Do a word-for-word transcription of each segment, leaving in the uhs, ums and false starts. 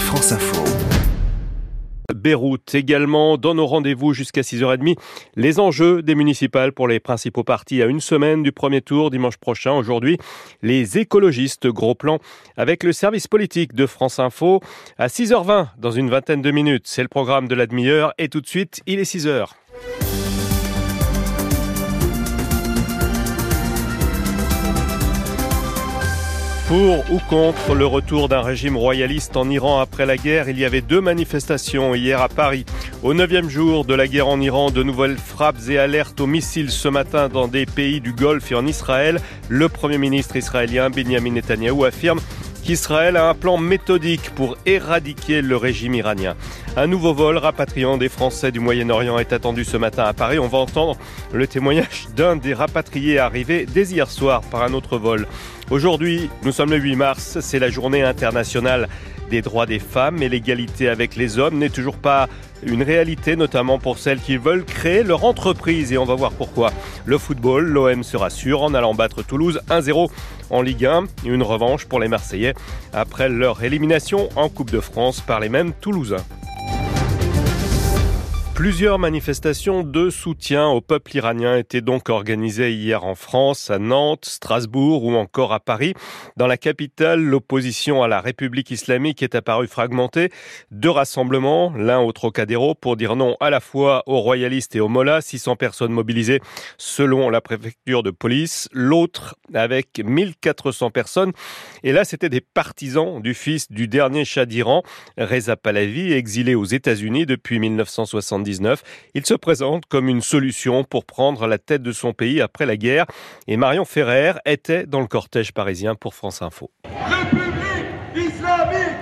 France Info. Beyrouth également dans nos rendez-vous jusqu'à six heures trente. Les enjeux des municipales pour les principaux partis à une semaine du premier tour dimanche prochain. Aujourd'hui, les écologistes, gros plan avec le service politique de France Info à six heures vingt dans une vingtaine de minutes. C'est le programme de la demi-heure et tout de suite, il est six heures. Pour ou contre le retour d'un régime royaliste en Iran après la guerre, il y avait deux manifestations hier à Paris. Au neuvième jour de la guerre en Iran, de nouvelles frappes et alertes aux missiles ce matin dans des pays du Golfe et en Israël. Le Premier ministre israélien Benjamin Netanyahou affirme qu'Israël a un plan méthodique pour éradiquer le régime iranien. Un nouveau vol rapatriant des Français du Moyen-Orient est attendu ce matin à Paris. On va entendre le témoignage d'un des rapatriés arrivés dès hier soir par un autre vol. Aujourd'hui, nous sommes le huit mars, c'est la journée internationale des droits des femmes et l'égalité avec les hommes n'est toujours pas une réalité, notamment pour celles qui veulent créer leur entreprise et on va voir pourquoi. Le football, l'O M se rassure en allant battre Toulouse un zéro en Ligue un, une revanche pour les Marseillais après leur élimination en Coupe de France par les mêmes Toulousains. Plusieurs manifestations de soutien au peuple iranien étaient donc organisées hier en France, à Nantes, Strasbourg ou encore à Paris. Dans la capitale, l'opposition à la République islamique est apparue fragmentée. Deux rassemblements, l'un au Trocadéro pour dire non à la fois aux royalistes et aux mollahs, six cents personnes mobilisées selon la préfecture de police, l'autre avec mille quatre cents personnes. Et là, c'était des partisans du fils du dernier Shah d'Iran, Reza Pahlavi, exilé aux États-Unis depuis mille neuf cent soixante-dix-neuf. Il se présente comme une solution pour prendre la tête de son pays après la guerre. Et Marion Ferrer était dans le cortège parisien pour France Info. République islamique,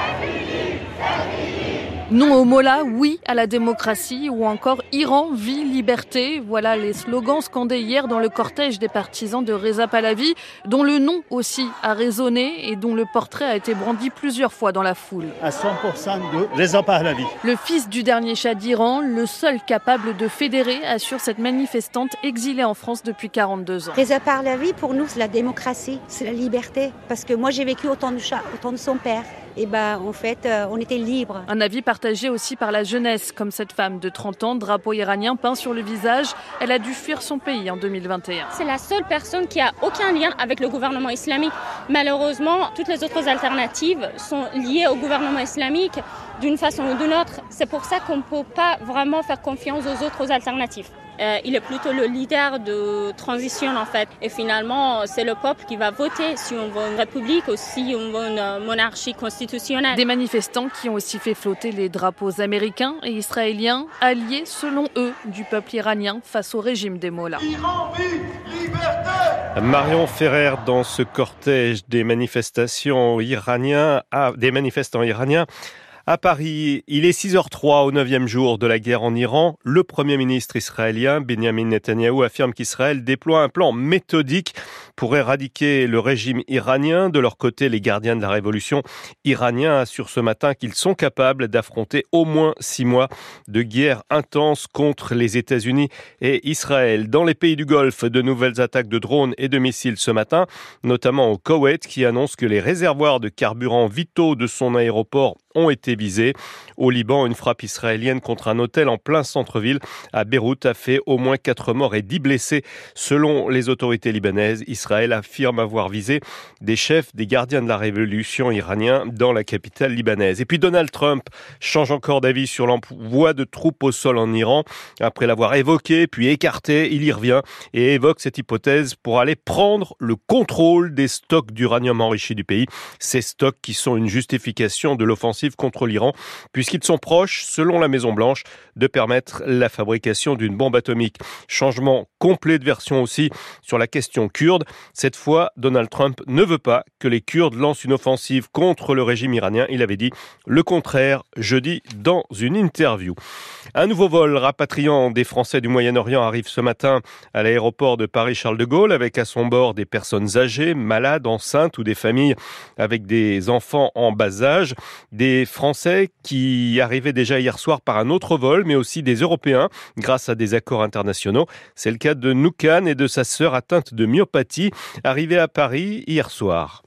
non au Mollah, oui à la démocratie ou encore Iran, vie, liberté. Voilà les slogans scandés hier dans le cortège des partisans de Reza Pahlavi, dont le nom aussi a résonné et dont le portrait a été brandi plusieurs fois dans la foule. À cent pour cent de Reza Pahlavi. Le fils du dernier Shah d'Iran, le seul capable de fédérer, assure cette manifestante exilée en France depuis quarante-deux ans. Reza Pahlavi, pour nous, c'est la démocratie, c'est la liberté. Parce que moi, j'ai vécu autant de Shah, autant de son père. Et ben, en fait, euh, on était libre. Un avis partagé aussi par la jeunesse, comme cette femme de trente ans, drapeau iranien peint sur le visage. Elle a dû fuir son pays en deux mille vingt et un. C'est la seule personne qui a aucun lien avec le gouvernement islamique. Malheureusement, toutes les autres alternatives sont liées au gouvernement islamique d'une façon ou d'une autre. C'est pour ça qu'on ne peut pas vraiment faire confiance aux autres alternatives. Euh, il est plutôt le leader de transition en fait. Et finalement, c'est le peuple qui va voter si on veut une république ou si on veut une monarchie constitutionnelle. Des manifestants qui ont aussi fait flotter les drapeaux américains et israéliens, alliés selon eux du peuple iranien face au régime des mollahs. Iran, vie, liberté. Marion Ferrer dans ce cortège des manifestations iraniens, ah, des manifestants iraniens. À Paris, il est six heures zéro trois au neuvième jour de la guerre en Iran. Le Premier ministre israélien, Benjamin Netanyahou, affirme qu'Israël déploie un plan méthodique pour éradiquer le régime iranien. De leur côté, les gardiens de la révolution iraniens assurent ce matin qu'ils sont capables d'affronter au moins six mois de guerre intense contre les États-Unis et Israël. Dans les pays du Golfe, de nouvelles attaques de drones et de missiles ce matin, notamment au Koweït, qui annonce que les réservoirs de carburant vitaux de son aéroport ont été visés. Au Liban, une frappe israélienne contre un hôtel en plein centre-ville à Beyrouth a fait au moins quatre morts et dix blessés. Selon les autorités libanaises, Israël affirme avoir visé des chefs des gardiens de la révolution iraniens dans la capitale libanaise. Et puis Donald Trump change encore d'avis sur l'envoi de troupes au sol en Iran. Après l'avoir évoqué puis écarté, il y revient et évoque cette hypothèse pour aller prendre le contrôle des stocks d'uranium enrichi du pays. Ces stocks qui sont une justification de l'offensive contre l'Iran, puisqu'ils sont proches, selon la Maison-Blanche, de permettre la fabrication d'une bombe atomique. Changement complet de version aussi sur la question kurde. Cette fois, Donald Trump ne veut pas que les Kurdes lancent une offensive contre le régime iranien. Il avait dit le contraire jeudi dans une interview. Un nouveau vol rapatriant des Français du Moyen-Orient arrive ce matin à l'aéroport de Paris-Charles de Gaulle avec à son bord des personnes âgées, malades, enceintes ou des familles avec des enfants en bas âge. Des Français qui arrivaient déjà hier soir par un autre vol, mais aussi des Européens grâce à des accords internationaux. C'est le cas de Noukan et de sa sœur atteinte de myopathie, arrivée à Paris hier soir.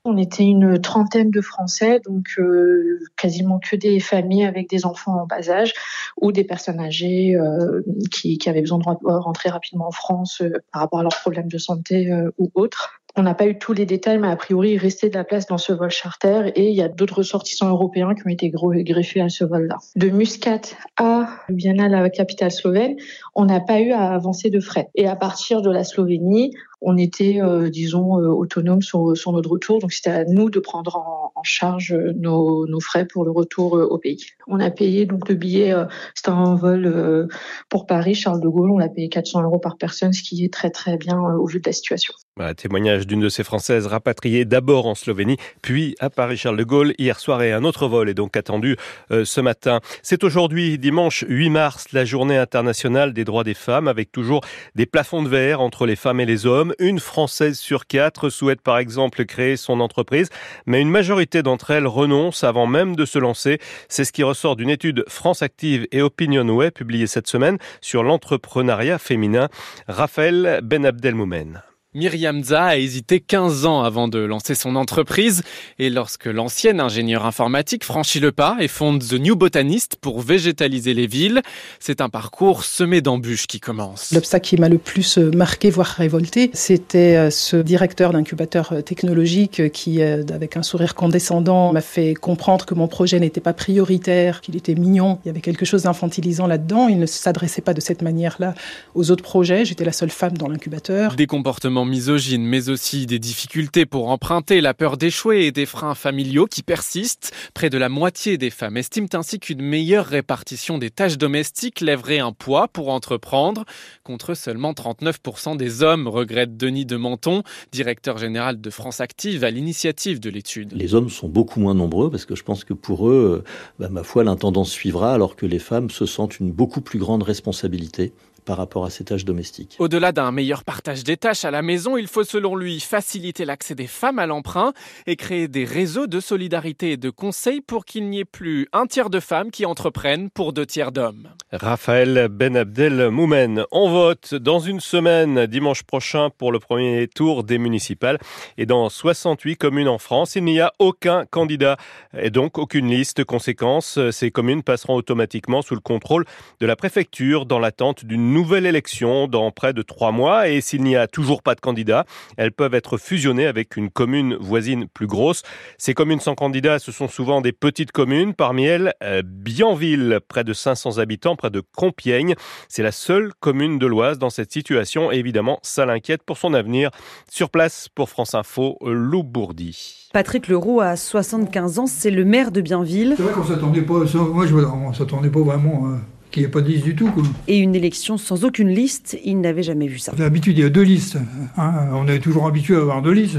On était une trentaine de Français, donc euh, quasiment que des familles avec des enfants en bas âge ou des personnes âgées euh, qui, qui avaient besoin de rentrer rapidement en France euh, par rapport à leurs problèmes de santé euh, ou autres. On n'a pas eu tous les détails, mais a priori, il restait de la place dans ce vol charter et il y a d'autres ressortissants européens qui ont été greffés à ce vol-là. De Muscat à Ljubljana, la capitale slovène, on n'a pas eu à avancer de frais. Et à partir de la Slovénie, on était, euh, disons, euh, autonome sur, sur notre retour. Donc, c'était à nous de prendre en, en charge nos, nos frais pour le retour euh, au pays. On a payé donc le billet, euh, c'était un vol euh, pour Paris, Charles de Gaulle. On l'a payé quatre cents euros par personne, ce qui est très, très bien euh, au vu de la situation. Voilà, témoignage d'une de ces Françaises rapatriées d'abord en Slovénie, puis à Paris-Charles de Gaulle hier soir, et un autre vol est donc attendu euh, ce matin. C'est aujourd'hui, dimanche huit mars, la journée internationale des droits des femmes, avec toujours des plafonds de verre entre les femmes et les hommes. Une Française sur quatre souhaite par exemple créer son entreprise, mais une majorité d'entre elles renoncent avant même de se lancer. C'est ce qui ressort d'une étude France Active et Opinionway publiée cette semaine sur l'entrepreneuriat féminin. Raphaël Benabdelmoumen. Myriam Za a hésité quinze ans avant de lancer son entreprise et lorsque l'ancienne ingénieure informatique franchit le pas et fonde The New Botanist pour végétaliser les villes, c'est un parcours semé d'embûches qui commence. L'obstacle qui m'a le plus marqué, voire révolté, c'était ce directeur d'incubateur technologique qui, avec un sourire condescendant, m'a fait comprendre que mon projet n'était pas prioritaire, qu'il était mignon. Il y avait quelque chose d'infantilisant là-dedans. Il ne s'adressait pas de cette manière-là aux autres projets. J'étais la seule femme dans l'incubateur. Des comportements misogynes, mais aussi des difficultés pour emprunter, la peur d'échouer et des freins familiaux qui persistent. Près de la moitié des femmes estiment ainsi qu'une meilleure répartition des tâches domestiques lèverait un poids pour entreprendre, contre seulement trente-neuf pour cent des hommes, regrette Denis de Menton, directeur général de France Active à l'initiative de l'étude. Les hommes sont beaucoup moins nombreux parce que je pense que pour eux, bah, ma foi, l'intendance suivra, alors que les femmes se sentent une beaucoup plus grande responsabilité par rapport à ces tâches domestiques. Au-delà d'un meilleur partage des tâches à la maison, il faut selon lui faciliter l'accès des femmes à l'emprunt et créer des réseaux de solidarité et de conseils pour qu'il n'y ait plus un tiers de femmes qui entreprennent pour deux tiers d'hommes. Raphaël Benabdelmoumen. On vote dans une semaine, dimanche prochain, pour le premier tour des municipales. Et dans soixante-huit communes en France, il n'y a aucun candidat et donc aucune liste. Conséquence, ces communes passeront automatiquement sous le contrôle de la préfecture dans l'attente d'une nouvelle élection dans près de trois mois. Et s'il n'y a toujours pas de candidat, elles peuvent être fusionnées avec une commune voisine plus grosse. Ces communes sans candidat, ce sont souvent des petites communes. Parmi elles, euh, Bienville, près de cinq cents habitants, près de Compiègne. C'est la seule commune de l'Oise dans cette situation. Et évidemment, ça l'inquiète pour son avenir. Sur place, pour France Info, Lou Bourdi. Patrick Leroux a soixante-quinze ans, c'est le maire de Bienville. C'est vrai qu'on s'attendait pas, moi je, on s'attendait pas vraiment... Euh... qu'il n'y ait pas de liste du tout, quoi. Et une élection sans aucune liste, il n'avait jamais vu ça. D'habitude, il y a deux listes. Hein. On est toujours habitué à avoir deux listes.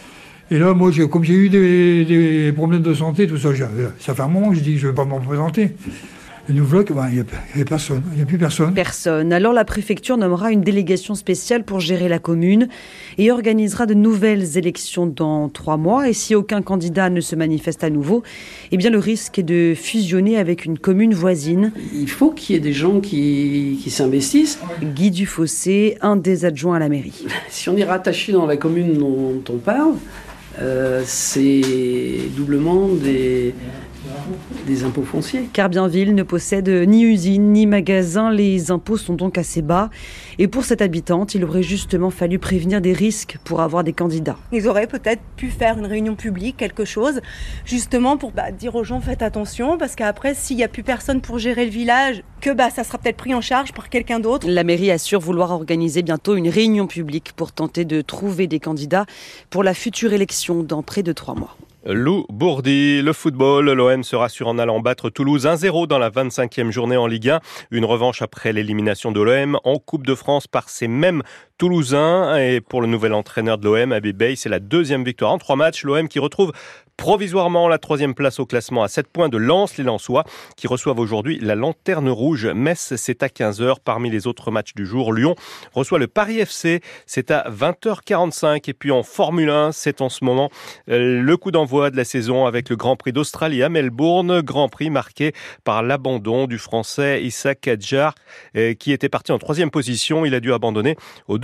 Et là, moi, j'ai, comme j'ai eu des, des problèmes de santé, tout ça, ça fait un moment que je dis que je ne vais pas m'en présenter. Et nous voilà, ben, il n'y a, a personne, il n'y a plus personne. Personne. Alors la préfecture nommera une délégation spéciale pour gérer la commune et organisera de nouvelles élections dans trois mois. Et si aucun candidat ne se manifeste à nouveau, eh bien le risque est de fusionner avec une commune voisine. Il faut qu'il y ait des gens qui, qui s'investissent. Guy Dufossé, un des adjoints à la mairie. Si on est rattaché dans la commune dont on parle, euh, c'est doublement des... des impôts fonciers. Car Bienville ne possède ni usine ni magasin, les impôts sont donc assez bas. Et pour cette habitante, il aurait justement fallu prévenir des risques pour avoir des candidats. Ils auraient peut-être pu faire une réunion publique, quelque chose, justement pour bah, dire aux gens faites attention, parce qu'après, s'il n'y a plus personne pour gérer le village, que bah, ça sera peut-être pris en charge par quelqu'un d'autre. La mairie assure vouloir organiser bientôt une réunion publique pour tenter de trouver des candidats pour la future élection dans près de trois mois. Lou Bourdi, le football, l'O M se rassure en allant battre Toulouse un zéro dans la vingt-cinquième journée en Ligue un. Une revanche après l'élimination de l'O M en Coupe de France par ces mêmes Toulousains. Et pour le nouvel entraîneur de l'O M, Habib Beye, c'est la deuxième victoire en trois matchs. L'O M qui retrouve provisoirement la troisième place au classement à sept points de Lens, les Lensois, qui reçoivent aujourd'hui la Lanterne Rouge. Metz, c'est à quinze heures. Parmi les autres matchs du jour, Lyon reçoit le Paris F C, c'est à vingt heures quarante-cinq. Et puis en Formule un, c'est en ce moment euh, le coup d'envoi de la saison avec le Grand Prix d'Australie à Melbourne. Grand Prix marqué par l'abandon du Français Issa Kadjar, euh, qui était parti en troisième position. Il a dû abandonner au deuxième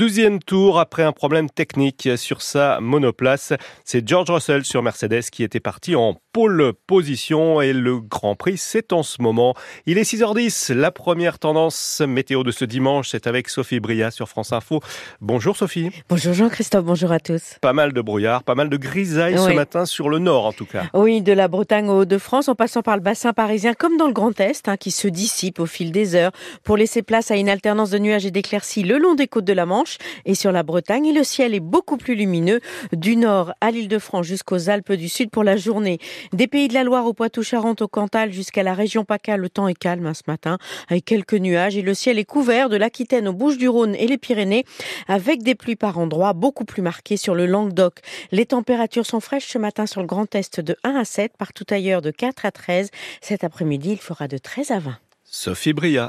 Deuxième tour après un problème technique sur sa monoplace. C'est George Russell sur Mercedes qui était parti en pole position et le Grand Prix, c'est en ce moment. Il est six heures dix. La première tendance météo de ce dimanche, c'est avec Sophie Bria sur France Info. Bonjour Sophie. Bonjour Jean-Christophe, bonjour à tous. Pas mal de brouillard, pas mal de grisaille oui. ce matin sur le nord en tout cas. Oui, de la Bretagne aux Hauts-de-France en passant par le bassin parisien comme dans le Grand Est hein, qui se dissipe au fil des heures pour laisser place à une alternance de nuages et d'éclaircies le long des côtes de la Manche et sur la Bretagne. Et le ciel est beaucoup plus lumineux du nord à l'Île-de-France jusqu'aux Alpes du Sud pour la journée. Des Pays de la Loire au Poitou-Charentes au Cantal jusqu'à la région PACA, le temps est calme hein, ce matin avec quelques nuages et le ciel est couvert de l'Aquitaine aux Bouches-du-Rhône et les Pyrénées avec des pluies par endroits beaucoup plus marquées sur le Languedoc. Les températures sont fraîches ce matin sur le Grand Est de un à sept, partout ailleurs de quatre à treize. Cet après-midi, il fera de treize à vingt. Sophie Bria.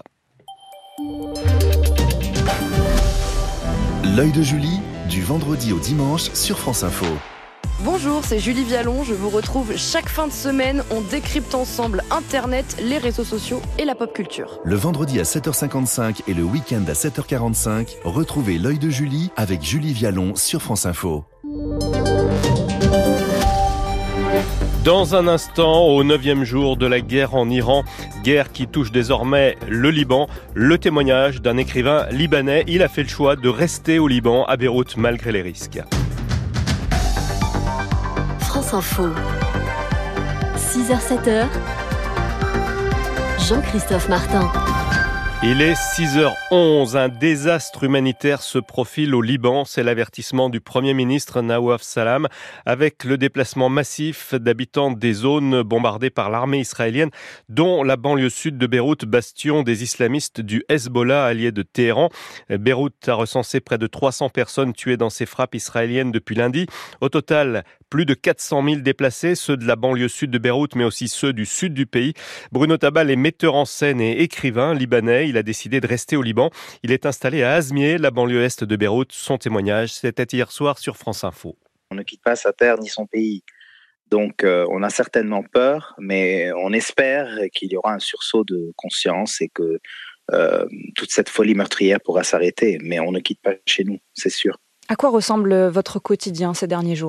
L'œil de Julie, du vendredi au dimanche sur France Info. Bonjour, c'est Julie Vialon. Je vous retrouve chaque fin de semaine. On décrypte ensemble Internet, les réseaux sociaux et la pop culture. Le vendredi à sept heures cinquante-cinq et le week-end à sept heures quarante-cinq, retrouvez l'œil de Julie avec Julie Vialon sur France Info. Dans un instant, au neuvième jour de la guerre en Iran, guerre qui touche désormais le Liban, le témoignage d'un écrivain libanais. Il a fait le choix de rester au Liban, à Beyrouth, malgré les risques. France Info, six heures sept heures, Jean-Christophe Martin. Il est six heures onze. Un désastre humanitaire se profile au Liban. C'est l'avertissement du Premier ministre Nawaf Salam avec le déplacement massif d'habitants des zones bombardées par l'armée israélienne, dont la banlieue sud de Beyrouth, bastion des islamistes du Hezbollah, allié de Téhéran. Beyrouth a recensé près de trois cents personnes tuées dans ces frappes israéliennes depuis lundi. Au total, plus de quatre cent mille déplacés, ceux de la banlieue sud de Beyrouth, mais aussi ceux du sud du pays. Bruno Tabal est metteur en scène et écrivain libanais. Il a décidé de rester au Liban. Il est installé à Azmieh, la banlieue est de Beyrouth. Son témoignage, c'était hier soir sur France Info. On ne quitte pas sa terre ni son pays. Donc euh, on a certainement peur, mais on espère qu'il y aura un sursaut de conscience et que euh, toute cette folie meurtrière pourra s'arrêter. Mais on ne quitte pas chez nous, c'est sûr. À quoi ressemble votre quotidien ces derniers jours ?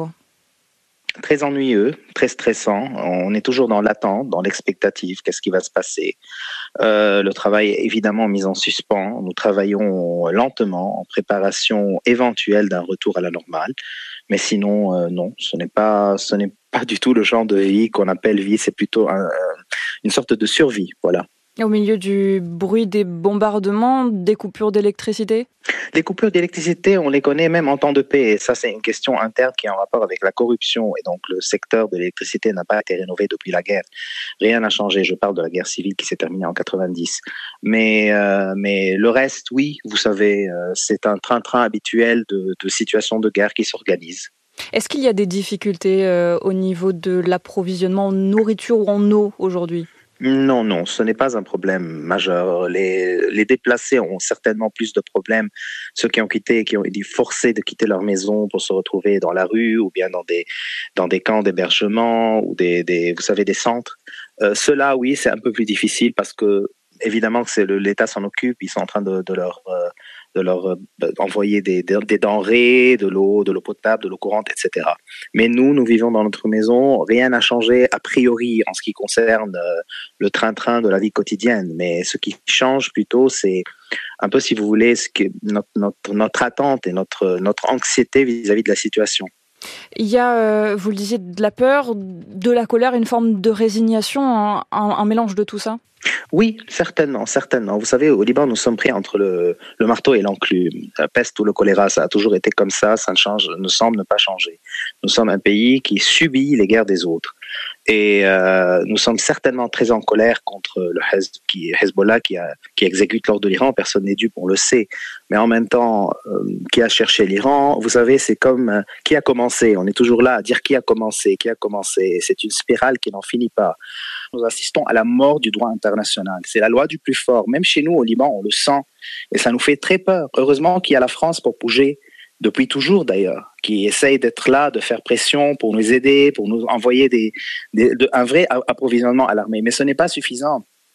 Très ennuyeux, très stressant. On est toujours dans l'attente, dans l'expectative. Qu'est-ce qui va se passer ? euh, Le travail est évidemment mis en suspens. Nous travaillons lentement en préparation éventuelle d'un retour à la normale. Mais sinon, euh, non, ce n'est pas, ce n'est pas du tout le genre de vie qu'on appelle vie. C'est plutôt un, une sorte de survie, voilà. Au milieu du bruit des bombardements, des coupures d'électricité ? Les coupures d'électricité, on les connaît même en temps de paix. Et ça, c'est une question interne qui est en rapport avec la corruption. Et donc, le secteur de l'électricité n'a pas été rénové depuis la guerre. Rien n'a changé. Je parle de la guerre civile qui s'est terminée en quatre-vingt-dix. Mais, euh, mais le reste, oui, vous savez, euh, c'est un train-train habituel de, de situations de guerre qui s'organisent. Est-ce qu'il y a des difficultés euh, au niveau de l'approvisionnement en nourriture ou en eau aujourd'hui ? Non, non, ce n'est pas un problème majeur. Les, les déplacés ont certainement plus de problèmes. Ceux qui ont quitté, qui ont été forcés de quitter leur maison pour se retrouver dans la rue ou bien dans des, dans des camps d'hébergement ou des, des, vous savez, des centres. Euh, Ceux-là, oui, c'est un peu plus difficile parce que, évidemment, que c'est le, l'État s'en occupe. Ils sont en train de, de leur... Euh, de leur euh, envoyer des, des, des denrées, de l'eau, de l'eau potable, de l'eau courante, et cetera. Mais nous, nous vivons dans notre maison, rien n'a changé a priori en ce qui concerne euh, le train-train de la vie quotidienne. Mais ce qui change plutôt, c'est un peu, si vous voulez, ce que notre, notre, notre attente et notre, notre anxiété vis-à-vis de la situation. Il y a, euh, vous le disiez, de la peur, de la colère, une forme de résignation, un, un, un mélange de tout ça ? Oui, certainement, certainement. Vous savez, au Liban, nous sommes pris entre le, le marteau et l'enclume. La peste ou le choléra, ça a toujours été comme ça, ça ne change, ne semble ne pas changer. Nous sommes un pays qui subit les guerres des autres. Et euh, nous sommes certainement très en colère contre le Hez, qui, Hezbollah qui, a, qui exécute l'ordre de l'Iran. Personne n'est dupe, on le sait. Mais en même temps, euh, qui a cherché l'Iran ? Vous savez, c'est comme euh, qui a commencé. On est toujours là à dire qui a commencé, qui a commencé. C'est une spirale qui n'en finit pas. Nous assistons à la mort du droit international. C'est la loi du plus fort. Même chez nous, au Liban, on le sent. Et ça nous fait très peur. Heureusement qu'il y a la France pour bouger, depuis toujours d'ailleurs, qui essaye d'être là, de faire pression pour nous aider, pour nous envoyer des, des, de, un vrai approvisionnement à l'armée. Mais ce n'est pas suffisant.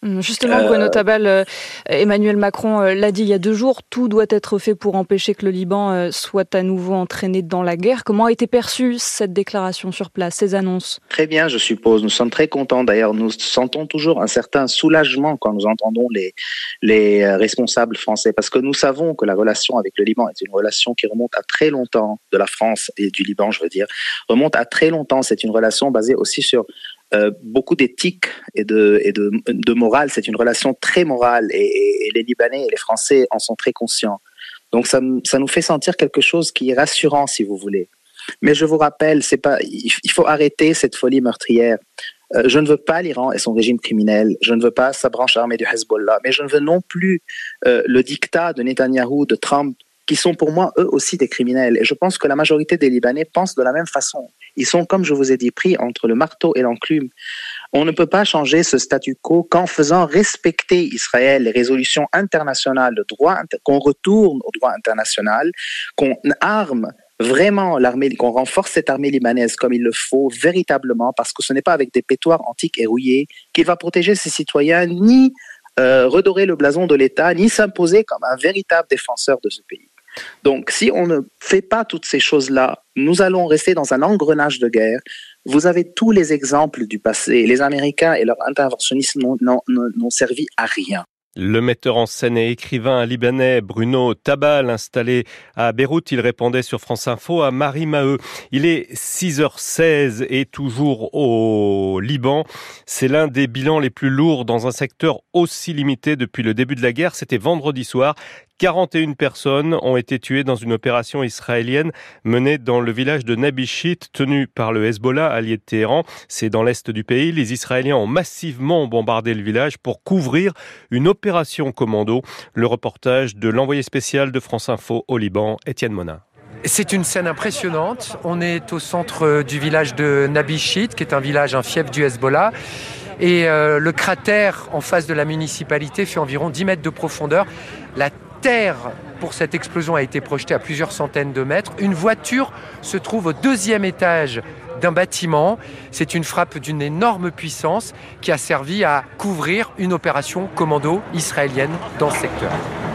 Justement, Bruno Tabal, euh, Emmanuel Macron euh, l'a dit il y a deux jours, tout doit être fait pour empêcher que le Liban euh, soit à nouveau entraîné dans la guerre. Comment a été perçue cette déclaration sur place, ces annonces ? Très bien, je suppose. Nous sommes très contents. D'ailleurs, nous sentons toujours un certain soulagement quand nous entendons les, les responsables français, parce que nous savons que la relation avec le Liban est une relation qui remonte à très longtemps, de la France et du Liban, je veux dire, remonte à très longtemps. C'est une relation basée aussi sur Euh, beaucoup d'éthique et de, et de, de morale. C'est une relation très morale et, et, et les Libanais et les Français en sont très conscients. Donc ça, ça nous fait sentir quelque chose qui est rassurant, si vous voulez. Mais je vous rappelle, c'est pas, il faut arrêter cette folie meurtrière. Euh, je ne veux pas l'Iran et son régime criminel. Je ne veux pas sa branche armée du Hezbollah. Mais je ne veux non plus euh, le diktat de Netanyahou, de Trump, qui sont pour moi eux aussi des criminels. Et je pense que la majorité des Libanais pensent de la même façon. Ils sont, comme je vous ai dit, pris entre le marteau et l'enclume. On ne peut pas changer ce statu quo qu'en faisant respecter Israël, les résolutions internationales, le droit, qu'on retourne au droit international, qu'on arme vraiment l'armée, qu'on renforce cette armée libanaise comme il le faut véritablement, parce que ce n'est pas avec des pétoires antiques et rouillés qu'il va protéger ses citoyens, ni euh, redorer le blason de l'État, ni s'imposer comme un véritable défenseur de ce pays. Donc, si on ne fait pas toutes ces choses-là, nous allons rester dans un engrenage de guerre. Vous avez tous les exemples du passé. Les Américains et leur interventionnisme n'ont, n'ont, n'ont servi à rien. Le metteur en scène et écrivain libanais Bruno Tabal, installé à Beyrouth, il répondait sur France Info à Marie Maheu. Il est six heures seize et toujours au Liban. C'est l'un des bilans les plus lourds dans un secteur aussi limité depuis le début de la guerre. C'était vendredi soir. quarante et une personnes ont été tuées dans une opération israélienne menée dans le village de Nabishit, tenu par le Hezbollah, allié de Téhéran. C'est dans l'est du pays. Les Israéliens ont massivement bombardé le village pour couvrir une opération commando. Le reportage de l'envoyé spécial de France Info au Liban, Étienne Monin. C'est une scène impressionnante. On est au centre du village de Nabishit, qui est un village, un fief du Hezbollah. Et euh, le cratère en face de la municipalité fait environ dix mètres de profondeur. La terre pour cette explosion a été projetée à plusieurs centaines de mètres. Une voiture se trouve au deuxième étage d'un bâtiment. C'est une frappe d'une énorme puissance qui a servi à couvrir une opération commando israélienne dans ce secteur.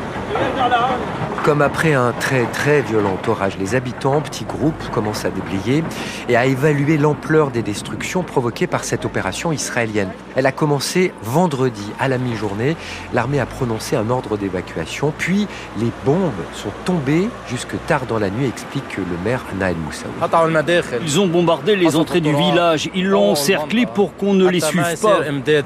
Comme après un très très violent orage, les habitants, petits groupes, commencent à déblayer et à évaluer l'ampleur des destructions provoquées par cette opération israélienne. Elle a commencé vendredi à la mi-journée. L'armée a prononcé un ordre d'évacuation, puis les bombes sont tombées jusque tard dans la nuit, explique le maire Naël Moussaoui. Ils ont bombardé les entrées du village, ils l'ont encerclé pour qu'on ne les suive pas.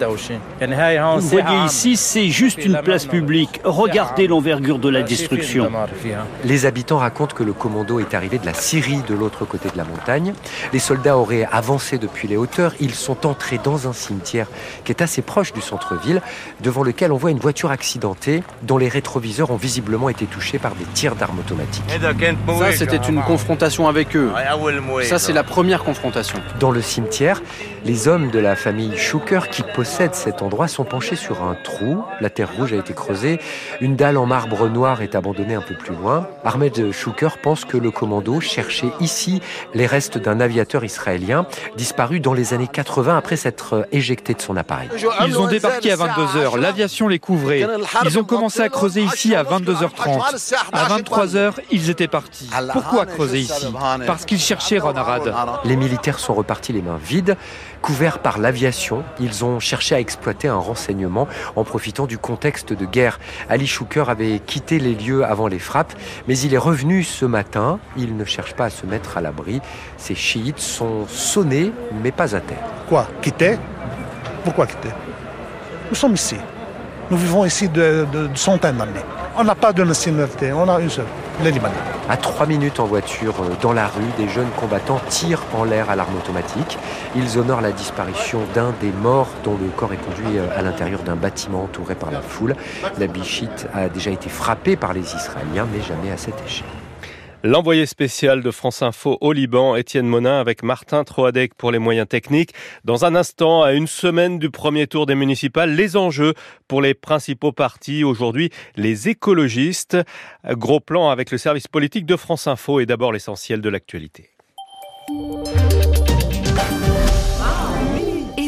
Vous voyez ici, c'est juste une place publique. Regardez l'envergure de la destruction. Les habitants racontent que le commando est arrivé de la Syrie, de l'autre côté de la montagne. Les soldats auraient avancé depuis les hauteurs. Ils sont entrés dans un cimetière qui est assez proche du centre-ville, devant lequel on voit une voiture accidentée dont les rétroviseurs ont visiblement été touchés par des tirs d'armes automatiques. Ça, c'était une confrontation avec eux. Ça, c'est la première confrontation. Dans le cimetière, les hommes de la famille Shuker qui possèdent cet endroit sont penchés sur un trou. La terre rouge a été creusée. Une dalle en marbre noir est abandonnée un peu plus loin. Ahmed Shuker pense que le commando cherchait ici les restes d'un aviateur israélien disparu dans les années quatre-vingts après s'être éjecté de son appareil. Ils ont débarqué à vingt-deux heures, l'aviation les couvrait. Ils ont commencé à creuser ici à vingt-deux heures trente. À vingt-trois heures, ils étaient partis. Pourquoi creuser ici ? Parce qu'ils cherchaient Ron Arad. Les militaires sont repartis les mains vides. Couverts par l'aviation, ils ont cherché à exploiter un renseignement en profitant du contexte de guerre. Ali Shuker avait quitté les lieux avant les frappes, mais il est revenu ce matin. Il ne cherche pas à se mettre à l'abri. Ces chiites sont sonnés, mais pas à terre. Quoi ? Quitter ? Pourquoi quitter ? Nous sommes ici. Nous vivons ici de, de, de centaines d'années. On n'a pas de nationalité, on a une seule, les Libanais. À trois minutes en voiture, dans la rue, des jeunes combattants tirent en l'air à l'arme automatique. Ils honorent la disparition d'un des morts dont le corps est conduit à l'intérieur d'un bâtiment entouré par la foule. La Bichite a déjà été frappée par les Israéliens, mais jamais à cette échelle. L'envoyé spécial de France Info au Liban, Étienne Monin, avec Martin Troadec pour les moyens techniques. Dans un instant, à une semaine du premier tour des municipales, les enjeux pour les principaux partis. Aujourd'hui, les écologistes. Gros plan avec le service politique de France Info et d'abord l'essentiel de l'actualité. Et vous,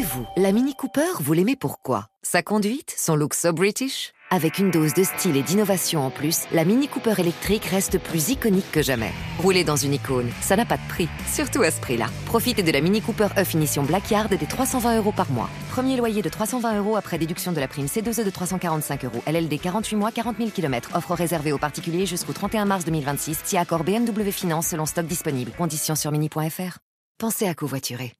La Mini Cooper, vous l'aimez pourquoi ? Sa conduite, son look so British ? Avec une dose de style et d'innovation en plus, la Mini Cooper électrique reste plus iconique que jamais. Rouler dans une icône, ça n'a pas de prix, surtout à ce prix-là. Profitez de la Mini Cooper E Finition Blackyard des trois cent vingt euros par mois. Premier loyer de trois cent vingt euros après déduction de la prime C deux E de trois cent quarante-cinq euros. L L D quarante-huit mois, quarante mille kilomètres. Offre réservée aux particuliers jusqu'au trente et un mars deux mille vingt-six. Si accord B M W Finance selon stock disponible. Conditions sur mini point f r. Pensez à covoiturer.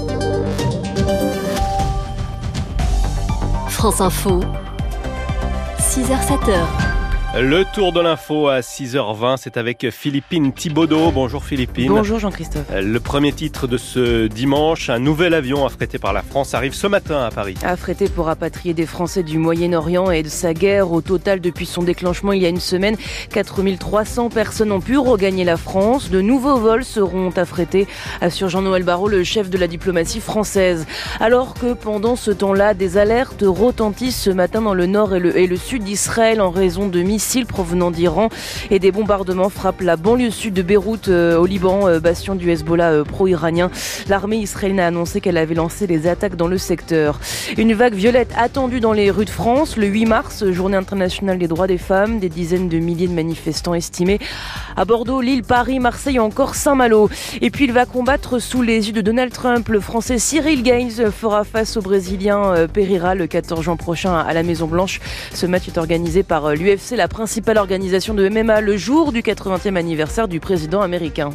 France Info. six heures sept heures. Le tour de l'info à six heures vingt, c'est avec Philippine Thibaudot. Bonjour Philippine. Bonjour Jean-Christophe. Le premier titre de ce dimanche, un nouvel avion affrété par la France arrive ce matin à Paris. Affrété pour rapatrier des Français du Moyen-Orient et de sa guerre. Au total, depuis son déclenchement il y a une semaine, quatre mille trois cents personnes ont pu regagner la France. De nouveaux vols seront affrétés, assure Jean-Noël Barrot, le chef de la diplomatie française. Alors que pendant ce temps-là, des alertes retentissent ce matin dans le nord et le, et le sud d'Israël en raison de missiles provenant d'Iran et des bombardements frappent la banlieue sud de Beyrouth euh, au Liban, euh, bastion du Hezbollah euh, pro-iranien. L'armée israélienne a annoncé qu'elle avait lancé des attaques dans le secteur. Une vague violette attendue dans les rues de France le huit mars, journée internationale des droits des femmes. Des dizaines de milliers de manifestants estimés à Bordeaux, Lille, Paris, Marseille, encore Saint-Malo. Et puis il va combattre sous les yeux de Donald Trump. Le Français Cyril Gaines fera face au Brésilien euh, Pereira le quatorze juin prochain à la Maison-Blanche. Ce match est organisé par euh, l'U F C, la principale organisation de M M A, le jour du quatre-vingtième anniversaire du président américain.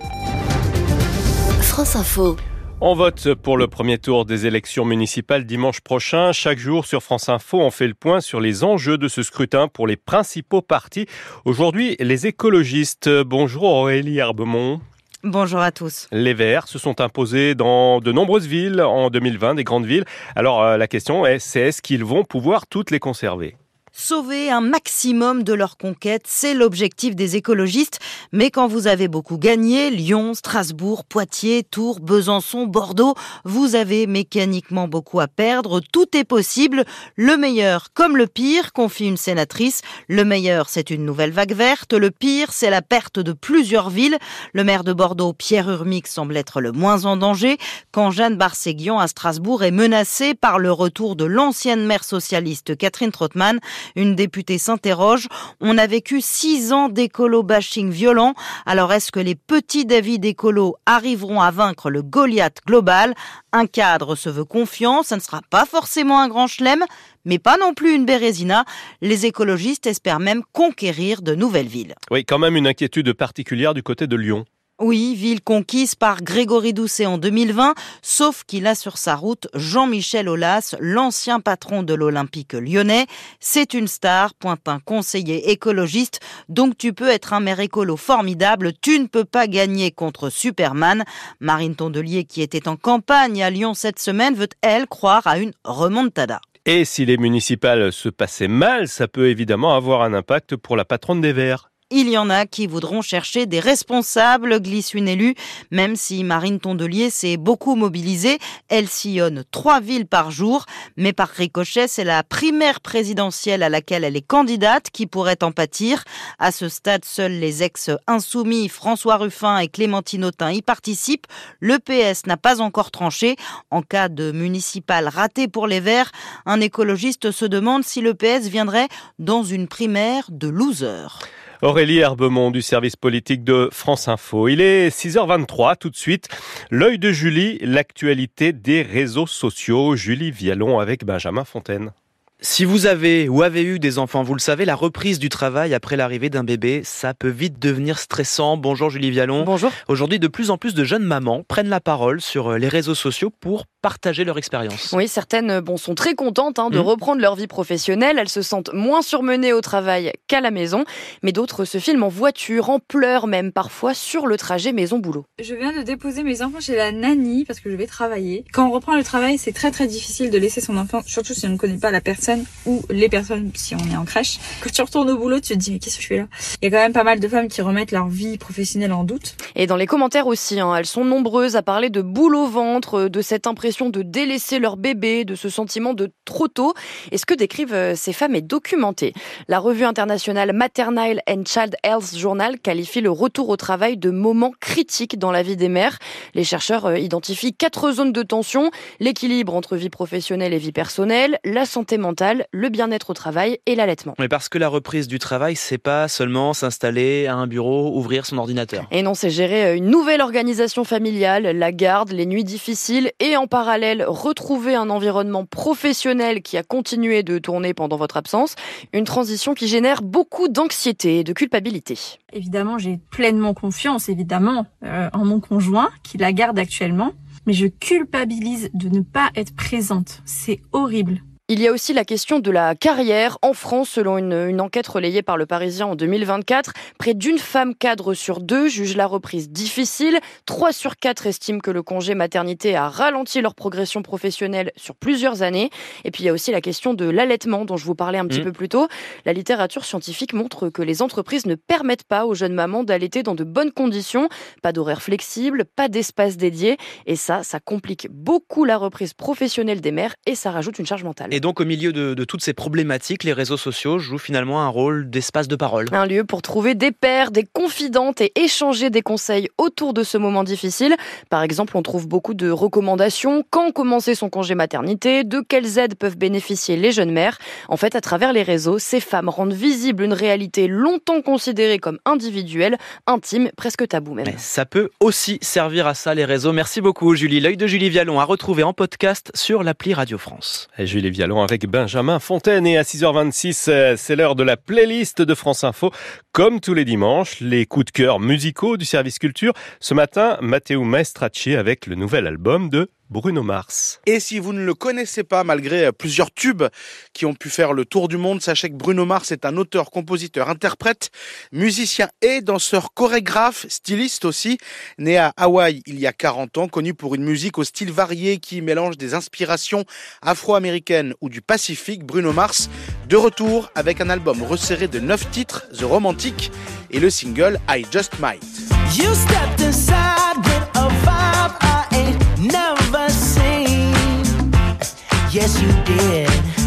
France Info. On vote pour le premier tour des élections municipales dimanche prochain. Chaque jour sur France Info, on fait le point sur les enjeux de ce scrutin pour les principaux partis. Aujourd'hui, les écologistes. Bonjour Aurélie Herbemont. Bonjour à tous. Les Verts se sont imposés dans de nombreuses villes en deux mille vingt, des grandes villes. Alors la question est, c'est est-ce qu'ils vont pouvoir toutes les conserver ? Sauver un maximum de leur conquête, c'est l'objectif des écologistes. Mais quand vous avez beaucoup gagné, Lyon, Strasbourg, Poitiers, Tours, Besançon, Bordeaux, vous avez mécaniquement beaucoup à perdre. Tout est possible. Le meilleur comme le pire, confie une sénatrice. Le meilleur, c'est une nouvelle vague verte. Le pire, c'est la perte de plusieurs villes. Le maire de Bordeaux, Pierre Urmic, semble être le moins en danger. Quand Jeanne Barséguian, à Strasbourg, est menacée par le retour de l'ancienne maire socialiste Catherine Trautmann, une députée s'interroge. On a vécu six ans d'écolo-bashing violent. Alors est-ce que les petits David écolos arriveront à vaincre le Goliath global ? Un cadre se veut confiant. Ça ne sera pas forcément un grand chelem, mais pas non plus une bérésina. Les écologistes espèrent même conquérir de nouvelles villes. Oui, quand même une inquiétude particulière du côté de Lyon. Oui, ville conquise par Grégory Doucet en deux mille vingt, sauf qu'il a sur sa route Jean-Michel Aulas, l'ancien patron de l'Olympique lyonnais. C'est une star, pointe un conseiller écologiste, donc tu peux être un maire écolo formidable, tu ne peux pas gagner contre Superman. Marine Tondelier, qui était en campagne à Lyon cette semaine, veut, elle, croire à une remontada. Et si les municipales se passaient mal, ça peut évidemment avoir un impact pour la patronne des Verts. Il y en a qui voudront chercher des responsables, glisse une élue, même si Marine Tondelier s'est beaucoup mobilisée. Elle sillonne trois villes par jour, mais par ricochet, c'est la primaire présidentielle à laquelle elle est candidate qui pourrait en pâtir. À ce stade, seuls les ex-insoumis François Ruffin et Clémentine Autain y participent. Le P S n'a pas encore tranché. En cas de municipal raté pour les Verts, un écologiste se demande si le P S viendrait dans une primaire de losers. Aurélie Herbemont du service politique de France Info. Il est six heures vingt-trois, tout de suite. L'œil de Julie, l'actualité des réseaux sociaux. Julie Vialon avec Benjamin Fontaine. Si vous avez ou avez eu des enfants, vous le savez, la reprise du travail après l'arrivée d'un bébé, ça peut vite devenir stressant. Bonjour Julie Vialon. Bonjour. Aujourd'hui, de plus en plus de jeunes mamans prennent la parole sur les réseaux sociaux pour partager leur expérience. Oui, certaines bon, sont très contentes hein, de mmh. reprendre leur vie professionnelle. Elles se sentent moins surmenées au travail qu'à la maison. Mais d'autres se filment en voiture, en pleurs même, parfois sur le trajet maison-boulot. Je viens de déposer mes enfants chez la nanny parce que je vais travailler. Quand on reprend le travail, c'est très très difficile de laisser son enfant, surtout si on ne connaît pas la personne, personnes ou les personnes si on est en crèche. Quand tu retournes au boulot, tu te dis mais qu'est-ce que je fais là ? Il y a quand même pas mal de femmes qui remettent leur vie professionnelle en doute. Et dans les commentaires aussi, hein, elles sont nombreuses à parler de boule au ventre, de cette impression de délaisser leur bébé, de ce sentiment de trop tôt. Et ce que décrivent ces femmes est documenté. La revue internationale Maternal and Child Health Journal qualifie le retour au travail de moment critique dans la vie des mères. Les chercheurs identifient quatre zones de tension, l'équilibre entre vie professionnelle et vie personnelle, la santé mentale, le bien-être au travail et l'allaitement. Mais parce que la reprise du travail, c'est pas seulement s'installer à un bureau, ouvrir son ordinateur. Et non, c'est gérer une nouvelle organisation familiale, la garde, les nuits difficiles et en parallèle retrouver un environnement professionnel qui a continué de tourner pendant votre absence. Une transition qui génère beaucoup d'anxiété et de culpabilité. Évidemment, j'ai pleinement confiance, évidemment, euh, en mon conjoint, qui la garde actuellement. Mais je culpabilise de ne pas être présente. C'est horrible. Il y a aussi la question de la carrière. En France, selon une, une enquête relayée par Le Parisien en deux mille vingt-quatre, près d'une femme cadre sur deux juge la reprise difficile. trois sur quatre estiment que le congé maternité a ralenti leur progression professionnelle sur plusieurs années. Et puis il y a aussi la question de l'allaitement dont je vous parlais un petit mmh. peu plus tôt. La littérature scientifique montre que les entreprises ne permettent pas aux jeunes mamans d'allaiter dans de bonnes conditions. Pas d'horaire flexible, pas d'espace dédié. Et ça, ça complique beaucoup la reprise professionnelle des mères et ça rajoute une charge mentale. Et donc, au milieu de, de toutes ces problématiques, les réseaux sociaux jouent finalement un rôle d'espace de parole. Un lieu pour trouver des pairs, des confidentes et échanger des conseils autour de ce moment difficile. Par exemple, on trouve beaucoup de recommandations. Quand commencer son congé maternité ? De quelles aides peuvent bénéficier les jeunes mères ? En fait, à travers les réseaux, ces femmes rendent visible une réalité longtemps considérée comme individuelle, intime, presque taboue même. Mais ça peut aussi servir à ça, les réseaux. Merci beaucoup, Julie. L'œil de Julie Vialon à retrouver en podcast sur l'appli Radio France. Et Julie Vialon avec Benjamin Fontaine. Et à six heures vingt-six, c'est l'heure de la playlist de France Info. Comme tous les dimanches, les coups de cœur musicaux du service culture. Ce matin, Matteo Maestracci avec le nouvel album de Bruno Mars. Et si vous ne le connaissez pas, malgré plusieurs tubes qui ont pu faire le tour du monde, sachez que Bruno Mars est un auteur, compositeur, interprète, musicien et danseur, chorégraphe, styliste aussi. Né à Hawaï il y a quarante ans, connu pour une musique au style varié qui mélange des inspirations afro-américaines ou du Pacifique, Bruno Mars, de retour avec un album resserré de neuf titres, The Romantic, et le single I Just Might. You stepped inside with a vibe I ain't never seen. Yes, you did.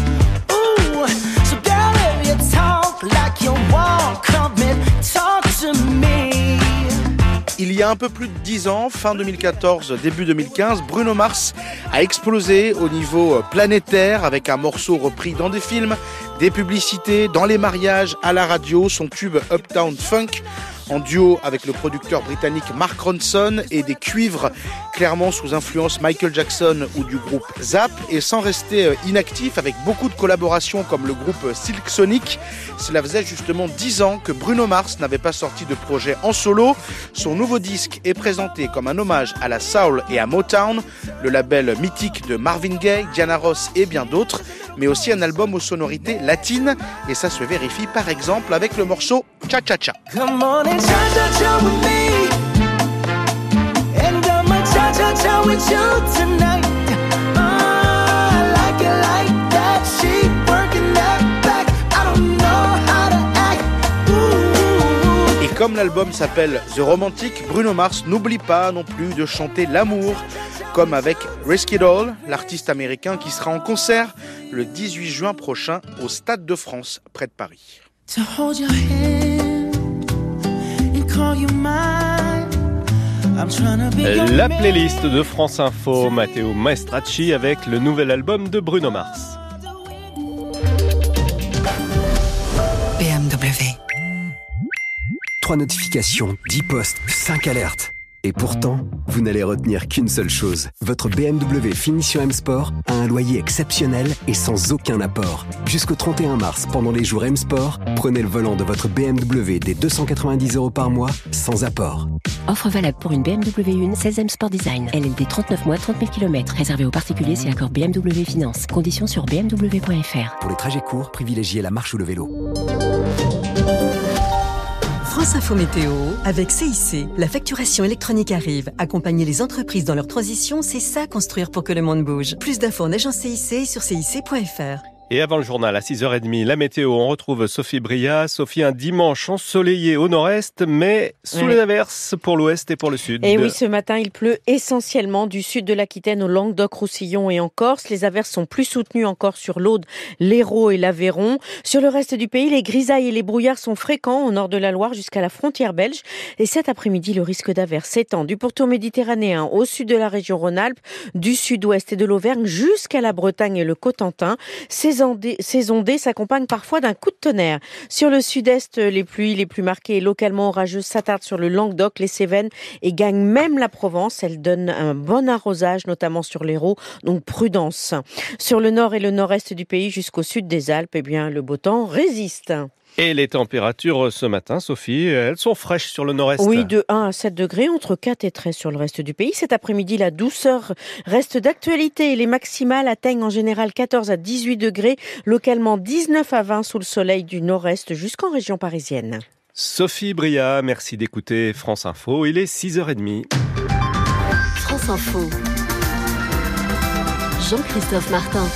Ooh, so girl, if you talk like you want, come and talk to me. Il y a un peu plus de dix ans, fin deux mille quatorze, début deux mille quinze, Bruno Mars a explosé au niveau planétaire avec un morceau repris dans des films, des publicités, dans les mariages, à la radio, son tube Uptown Funk, en duo avec le producteur britannique Mark Ronson et des cuivres clairement sous influence Michael Jackson ou du groupe Zapp, et sans rester inactif avec beaucoup de collaborations comme le groupe Silk Sonic. Cela faisait justement dix ans que Bruno Mars n'avait pas sorti de projet en solo. Son nouveau disque est présenté comme un hommage à la soul et à Motown, le label mythique de Marvin Gaye, Diana Ross et bien d'autres, mais aussi un album aux sonorités latines, et ça se vérifie par exemple avec le morceau Cha Cha Cha. Come on and cha cha cha with me, and I'ma cha cha cha with you tonight. Oh, I like it like that, she working that back, I don't know how to act. Ooh. Et comme l'album s'appelle The Romantic, Bruno Mars n'oublie pas non plus de chanter l'amour, comme avec Risk It All, l'artiste américain qui sera en concert le dix-huit juin prochain au Stade de France, près de Paris. To hold your hand and call you mine. I'm trying to be your La playlist de France Info, Matteo Maestracci avec le nouvel album de Bruno Mars. B M W. Trois notifications, dix posts, cinq alertes. Et pourtant, vous n'allez retenir qu'une seule chose. Votre B M W Finition M Sport a un loyer exceptionnel et sans aucun apport. Jusqu'au trente et un mars, pendant les jours M Sport, prenez le volant de votre B M W dès deux cent quatre-vingt-dix euros par mois, sans apport. Offre valable pour une B M W un seize M Sport Design. L L D trente-neuf mois, trente mille kilomètres. Réservé aux particuliers si accord B M W Finance. Conditions sur b m w point f r. Pour les trajets courts, privilégiez la marche ou le vélo. France Info Météo, avec C I C, la facturation électronique arrive. Accompagner les entreprises dans leur transition, c'est ça construire pour que le monde bouge. Plus d'infos en agence C I C sur c i c point f r. Et avant le journal, à six heures trente, la météo, on retrouve Sophie Bria. Sophie, un dimanche ensoleillé au nord-est, mais sous ouais. les averses pour l'ouest et pour le sud. Et oui, ce matin, il pleut essentiellement du sud de l'Aquitaine au Languedoc-Roussillon et en Corse. Les averses sont plus soutenues encore sur l'Aude, l'Hérault et l'Aveyron. Sur le reste du pays, les grisailles et les brouillards sont fréquents au nord de la Loire jusqu'à la frontière belge. Et cet après-midi, le risque d'averses s'étend du pourtour méditerranéen au sud de la région Rhône-Alpes, du sud-ouest et de l'Auvergne jusqu'à la Bretagne et le Cotentin. Ces ondées, ces ondées s'accompagnent parfois d'un coup de tonnerre. Sur le sud-est, les pluies les plus marquées et localement orageuses s'attardent sur le Languedoc, les Cévennes et gagnent même la Provence. Elles donnent un bon arrosage, notamment sur l'Hérault, donc prudence. Sur le nord et le nord-est du pays jusqu'au sud des Alpes, eh bien, le beau temps résiste. Et les températures ce matin, Sophie, elles sont fraîches sur le nord-est. Oui, de un à sept degrés, entre quatre et treize sur le reste du pays. Cet après-midi, la douceur reste d'actualité. Les maximales atteignent en général quatorze à dix-huit degrés, localement dix-neuf à vingt sous le soleil du nord-est jusqu'en région parisienne. Sophie Bria, merci d'écouter France Info. Il est six heures trente. France Info. Jean-Christophe Martin.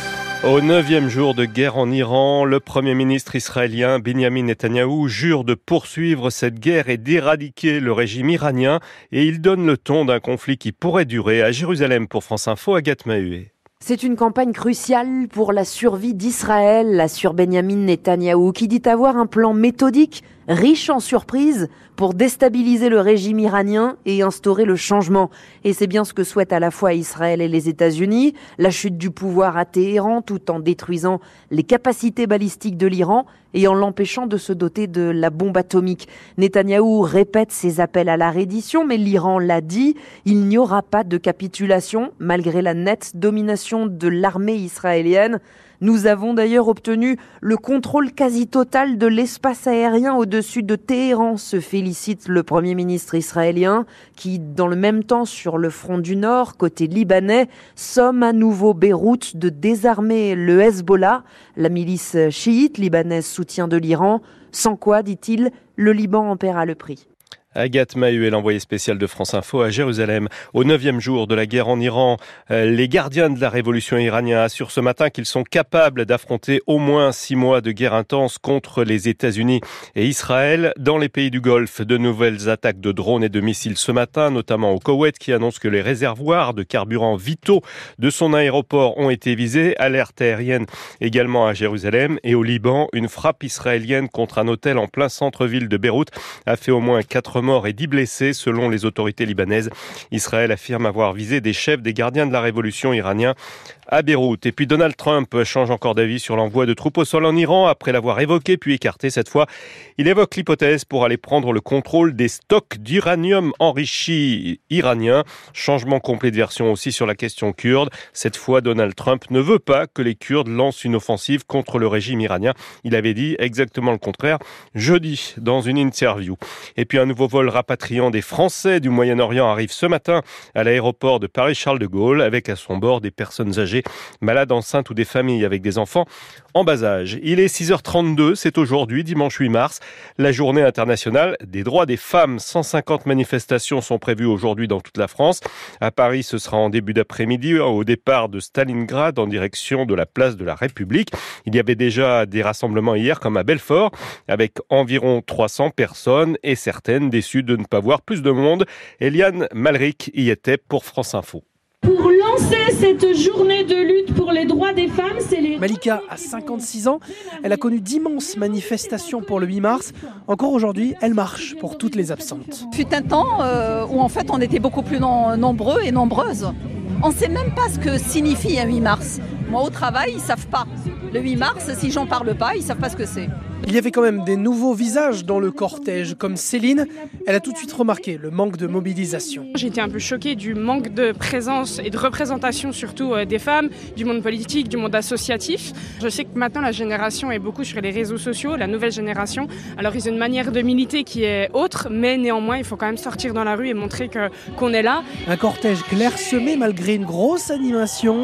Au neuvième jour de guerre en Iran, le Premier ministre israélien Benjamin Netanyahou jure de poursuivre cette guerre et d'éradiquer le régime iranien. Et il donne le ton d'un conflit qui pourrait durer. À Jérusalem pour France Info, Agathe Mahué. C'est une campagne cruciale pour la survie d'Israël, assure Benjamin Netanyahou, qui dit avoir un plan méthodique, riche en surprises, pour déstabiliser le régime iranien et instaurer le changement. Et c'est bien ce que souhaitent à la fois Israël et les États-Unis, la chute du pouvoir à Téhéran tout en détruisant les capacités balistiques de l'Iran et en l'empêchant de se doter de la bombe atomique. Netanyahou répète ses appels à la reddition, mais l'Iran l'a dit, il n'y aura pas de capitulation malgré la nette domination de l'armée israélienne. Nous avons d'ailleurs obtenu le contrôle quasi total de l'espace aérien au-dessus de Téhéran, se félicite le Premier ministre israélien, qui, dans le même temps, sur le front du Nord, côté libanais, somme à nouveau Beyrouth de désarmer le Hezbollah, la milice chiite libanaise soutien de l'Iran, sans quoi, dit-il, le Liban en paiera le prix. Agathe Mahuet, l'envoyée spéciale de France Info à Jérusalem. Au neuvième jour de la guerre en Iran, les gardiens de la révolution iranienne assurent ce matin qu'ils sont capables d'affronter au moins six mois de guerre intense contre les États-Unis et Israël. Dans les pays du Golfe, de nouvelles attaques de drones et de missiles ce matin, notamment au Koweït, qui annonce que les réservoirs de carburant vitaux de son aéroport ont été visés. Alerte aérienne également à Jérusalem et au Liban. Une frappe israélienne contre un hôtel en plein centre-ville de Beyrouth a fait au moins quatre morts et dix blessés selon les autorités libanaises. Israël affirme avoir visé des chefs des gardiens de la révolution iraniens à Beyrouth. Et puis Donald Trump change encore d'avis sur l'envoi de troupes au sol en Iran après l'avoir évoqué puis écarté cette fois. Il évoque l'hypothèse pour aller prendre le contrôle des stocks d'uranium enrichi iranien. Changement complet de version aussi sur la question kurde. Cette fois, Donald Trump ne veut pas que les Kurdes lancent une offensive contre le régime iranien. Il avait dit exactement le contraire jeudi dans une interview. Et puis un nouveau vol rapatriant des Français du Moyen-Orient arrive ce matin à l'aéroport de Paris-Charles de Gaulle avec à son bord des personnes âgées, malades, enceintes ou des familles avec des enfants en bas âge. Il est six heures trente-deux, c'est aujourd'hui, dimanche huit mars, la journée internationale des droits des femmes. cent cinquante manifestations sont prévues aujourd'hui dans toute la France. À Paris, ce sera en début d'après-midi, au départ de Stalingrad, en direction de la place de la République. Il y avait déjà des rassemblements hier, comme à Belfort, avec environ trois cents personnes et certaines déçues de ne pas voir plus de monde. Eliane Malric y était pour France Info. Pour lancer cette journée de lutte pour les droits des femmes, c'est les... Malika a cinquante-six ans, elle a connu d'immenses manifestations pour le huit mars. Encore aujourd'hui, elle marche pour toutes les absentes. Il fut un temps euh, où en fait on était beaucoup plus non, nombreux et nombreuses. On ne sait même pas ce que signifie un huit mars. Moi au travail, ils ne savent pas. Le huit mars, si j'en parle pas, ils ne savent pas ce que c'est. Il y avait quand même des nouveaux visages dans le cortège, comme Céline. Elle a tout de suite remarqué le manque de mobilisation. J'étais un peu choquée du manque de présence et de représentation surtout des femmes, du monde politique, du monde associatif. Je sais que maintenant la génération est beaucoup sur les réseaux sociaux, la nouvelle génération. Alors ils ont une manière de militer qui est autre, mais néanmoins il faut quand même sortir dans la rue et montrer que, qu'on est là. Un cortège clairsemé malgré une grosse animation.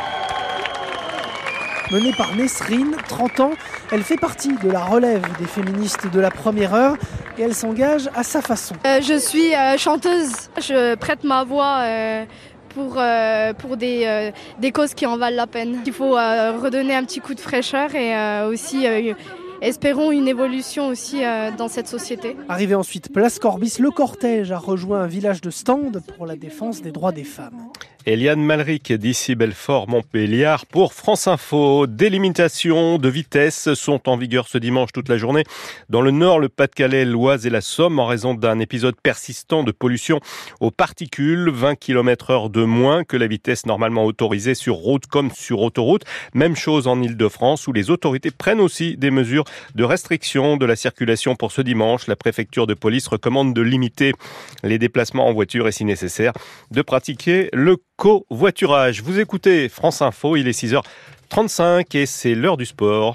Menée par Nesrine, trente ans, elle fait partie de la relève des féministes de la première heure et elle s'engage à sa façon. Euh, je suis euh, chanteuse, je prête ma voix euh, pour, euh, pour des, euh, des causes qui en valent la peine. Il faut euh, redonner un petit coup de fraîcheur et euh, aussi... Euh, espérons une évolution aussi euh, dans cette société. Arrivé ensuite place Corbis, le cortège a rejoint un village de stand pour la défense des droits des femmes. Eliane Malric d'ici Belfort Montbéliard pour France Info. Des limitations de vitesse sont en vigueur ce dimanche toute la journée dans le Nord, le Pas-de-Calais, l'Oise et la Somme en raison d'un épisode persistant de pollution aux particules, vingt kilomètres heure de moins que la vitesse normalement autorisée sur route comme sur autoroute. Même chose en Île-de-France où les autorités prennent aussi des mesures de restriction de la circulation pour ce dimanche. La préfecture de police recommande de limiter les déplacements en voiture et si nécessaire de pratiquer le covoiturage. Vous écoutez France Info, il est six heures trente-cinq et c'est l'heure du sport.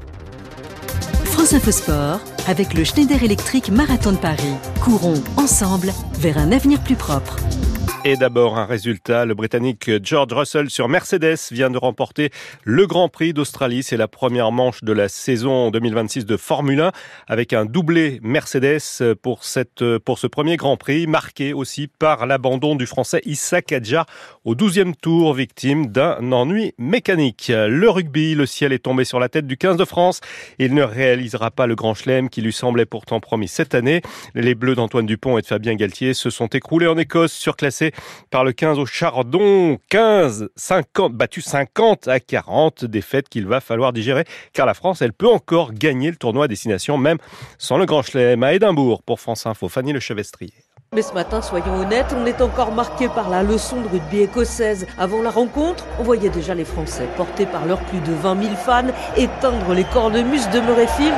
France Info Sport avec le Schneider Electric Marathon de Paris. Courons ensemble vers un avenir plus propre. Et d'abord un résultat, le Britannique George Russell sur Mercedes vient de remporter le Grand Prix d'Australie. C'est la première manche de la saison deux mille vingt-six de Formule un avec un doublé Mercedes pour, cette, pour ce premier Grand Prix, marqué aussi par l'abandon du Français Issa Kadjar au douzième tour, victime d'un ennui mécanique. Le rugby, le ciel est tombé sur la tête du quinze de France. Il ne réalisera pas le grand chelem qui lui semblait pourtant promis cette année. Les Bleus d'Antoine Dupont et de Fabien Galtier se sont écroulés en Écosse, surclassés par le quinze au Chardon, quinze cinquante, battu cinquante à quarante, défaite qu'il va falloir digérer, car la France, elle peut encore gagner le tournoi à destination, même sans le Grand Chelem. À Édimbourg, pour France Info, Fanny Lechevestrier. Mais ce matin, soyons honnêtes, on est encore marqué par la leçon de rugby écossaise. Avant la rencontre, on voyait déjà les Français, portés par leurs plus de vingt mille fans, éteindre les cornemuses de Murrayfield.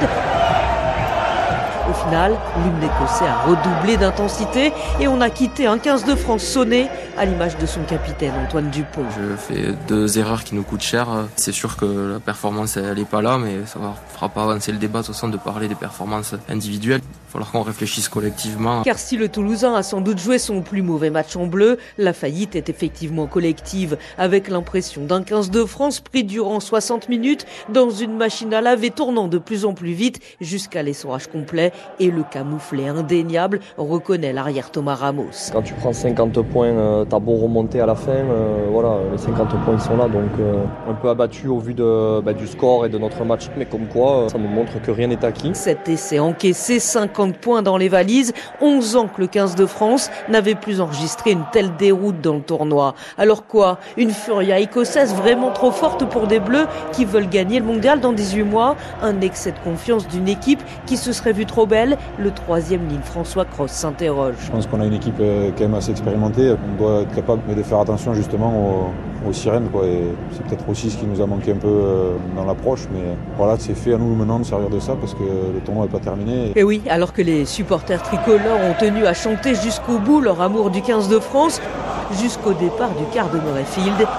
Au final, l'hymne écossais a redoublé d'intensité et on a quitté un quinze de France sonné à l'image de son capitaine Antoine Dupont. Je fais deux erreurs qui nous coûtent cher. C'est sûr que la performance elle n'est pas là, mais ça ne fera pas avancer le débat de toute façon de parler des performances individuelles. Il va falloir qu'on réfléchisse collectivement. Car si le Toulousain a sans doute joué son plus mauvais match en bleu, la faillite est effectivement collective, avec l'impression d'un quinze de France pris durant soixante minutes dans une machine à laver tournant de plus en plus vite jusqu'à l'essorage complet. Et le camouflet indéniable, reconnaît l'arrière Thomas Ramos. Quand tu prends cinquante points, euh, t'as beau remonter à la fin, euh, voilà, les cinquante points ils sont là, donc euh, un peu abattu au vu de, bah, du score et de notre match, mais comme quoi, euh, ça nous montre que rien n'est acquis. Cet essai encaissé, cinquante points dans les valises, onze ans que le quinze de France n'avait plus enregistré une telle déroute dans le tournoi. Alors quoi, une furia écossaise vraiment trop forte pour des Bleus qui veulent gagner le mondial dans dix-huit mois, un excès de confiance d'une équipe qui se serait vue trop belle. Le troisième ligne François Cross s'interroge. Je pense qu'on a une équipe quand même assez expérimentée. On doit être capable de faire attention justement aux, aux sirènes, quoi. Et c'est peut-être aussi ce qui nous a manqué un peu dans l'approche. Mais voilà, c'est fait à nous maintenant de servir de ça parce que le tournoi n'est pas terminé. Et oui, alors que les supporters tricolores ont tenu à chanter jusqu'au bout leur amour du quinze de France, jusqu'au départ du quart de Murrayfield.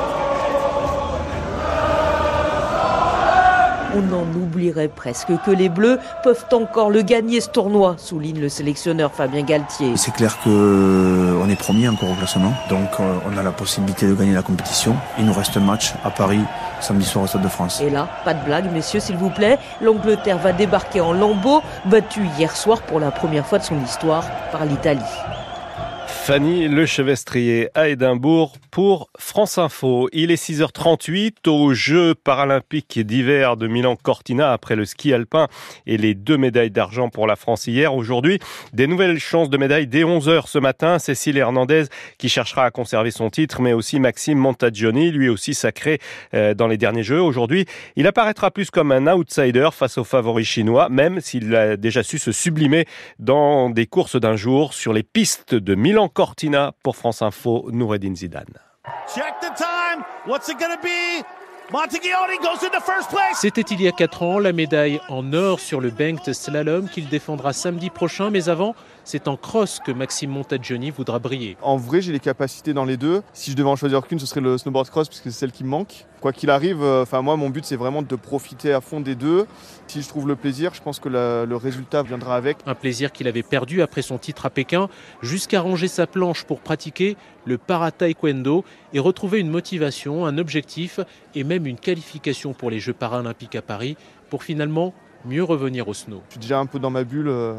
On en oublierait presque que les Bleus peuvent encore le gagner ce tournoi, souligne le sélectionneur Fabien Galtier. C'est clair qu'on est premier encore au classement, donc on a la possibilité de gagner la compétition. Il nous reste un match à Paris, samedi soir au Stade de France. Et là, pas de blague, messieurs, s'il vous plaît, l'Angleterre va débarquer en lambeaux, battue hier soir pour la première fois de son histoire par l'Italie. Fanny Lechevestrier à Édimbourg pour France Info. Il est six heures trente-huit aux Jeux paralympiques d'hiver de Milan-Cortina après le ski alpin et les deux médailles d'argent pour la France hier. Aujourd'hui, des nouvelles chances de médailles dès onze heures ce matin. Cécile Hernandez qui cherchera à conserver son titre, mais aussi Maxime Montagioni, lui aussi sacré dans les derniers Jeux. Aujourd'hui, il apparaîtra plus comme un outsider face aux favoris chinois, même s'il a déjà su se sublimer dans des courses d'un jour sur les pistes de Milan Cortina. Pour France Info, Noureddine Zidane. Check the time. What's it gonna be? Montagioni goes into first place. C'était il y a quatre ans, la médaille en or sur le banked slalom qu'il défendra samedi prochain. Mais avant, c'est en cross que Maxime Montagioni voudra briller. En vrai, j'ai les capacités dans les deux. Si je devais en choisir qu'une, ce serait le snowboard cross parce que c'est celle qui me manque. Quoi qu'il arrive, enfin moi, mon but, c'est vraiment de profiter à fond des deux. Si je trouve le plaisir, je pense que la, le résultat viendra avec. Un plaisir qu'il avait perdu après son titre à Pékin, jusqu'à ranger sa planche pour pratiquer le para-taekwondo et retrouver une motivation, un objectif et même une qualification pour les Jeux paralympiques à Paris pour finalement mieux revenir au snow. Je suis déjà un peu dans ma bulle. Euh...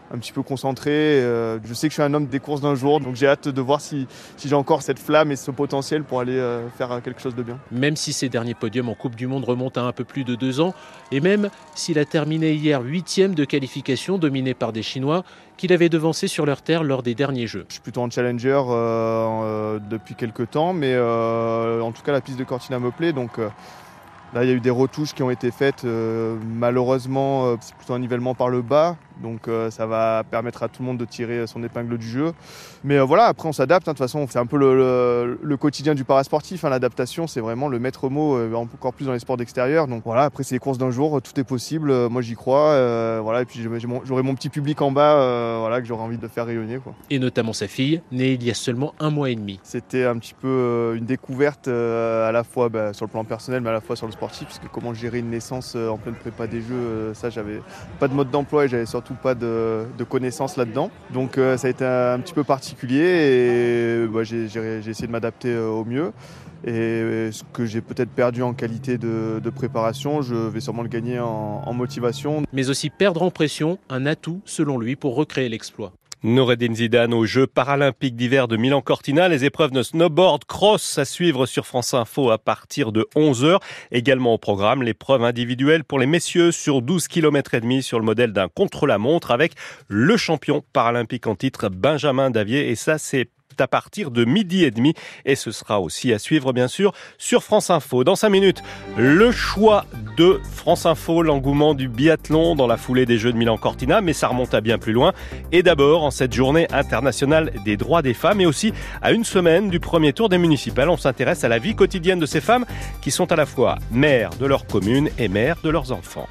un petit peu concentré. Euh, je sais que je suis un homme des courses d'un jour, donc j'ai hâte de voir si, si j'ai encore cette flamme et ce potentiel pour aller euh, faire quelque chose de bien. Même si ses derniers podiums en Coupe du Monde remontent à un peu plus de deux ans, et même s'il a terminé hier huitième de qualification dominé par des Chinois qu'il avait devancés sur leur terre lors des derniers Jeux. Je suis plutôt en challenger euh, euh, depuis quelques temps, mais euh, en tout cas la piste de Cortina me plaît, donc euh, là il y a eu des retouches qui ont été faites. Euh, malheureusement, euh, c'est plutôt un nivellement par le bas, donc euh, ça va permettre à tout le monde de tirer son épingle du jeu. Mais euh, voilà, après on s'adapte, hein, de toute façon c'est un peu le, le, le quotidien du parasportif, hein, l'adaptation c'est vraiment le maître mot, euh, encore plus dans les sports d'extérieur. Donc voilà, après c'est les courses d'un jour, tout est possible, euh, moi j'y crois, euh, voilà, et puis j'ai, j'ai mon, j'aurai mon petit public en bas euh, voilà, que j'aurai envie de faire rayonner, quoi. Et notamment sa fille, née il y a seulement un mois et demi. C'était un petit peu euh, une découverte euh, à la fois bah, sur le plan personnel mais à la fois sur le sportif, puisque comment gérer une naissance euh, en pleine prépa des Jeux, euh, ça j'avais pas de mode d'emploi et j'avais surtout pas de, de connaissances là-dedans. Donc euh, ça a été un, un petit peu particulier et bah, j'ai, j'ai, j'ai essayé de m'adapter euh, au mieux. Et ce que j'ai peut-être perdu en qualité de, de préparation, je vais sûrement le gagner en, en motivation. Mais aussi perdre en pression, un atout selon lui pour recréer l'exploit. Noureddin Zidane aux Jeux paralympiques d'hiver de Milan-Cortina. Les épreuves de snowboard cross à suivre sur France Info à partir de onze heures. Également au programme, l'épreuve individuelle pour les messieurs sur douze kilomètres et demi sur le modèle d'un contre-la-montre avec le champion paralympique en titre Benjamin Davier. Et ça, c'est à partir de midi et demi et ce sera aussi à suivre bien sûr sur France Info. Dans cinq minutes, le choix de France Info, l'engouement du biathlon dans la foulée des Jeux de Milan-Cortina, mais ça remonte à bien plus loin. Et d'abord, en cette journée internationale des droits des femmes et aussi à une semaine du premier tour des municipales, on s'intéresse à la vie quotidienne de ces femmes qui sont à la fois mères de leur commune et mères de leurs enfants.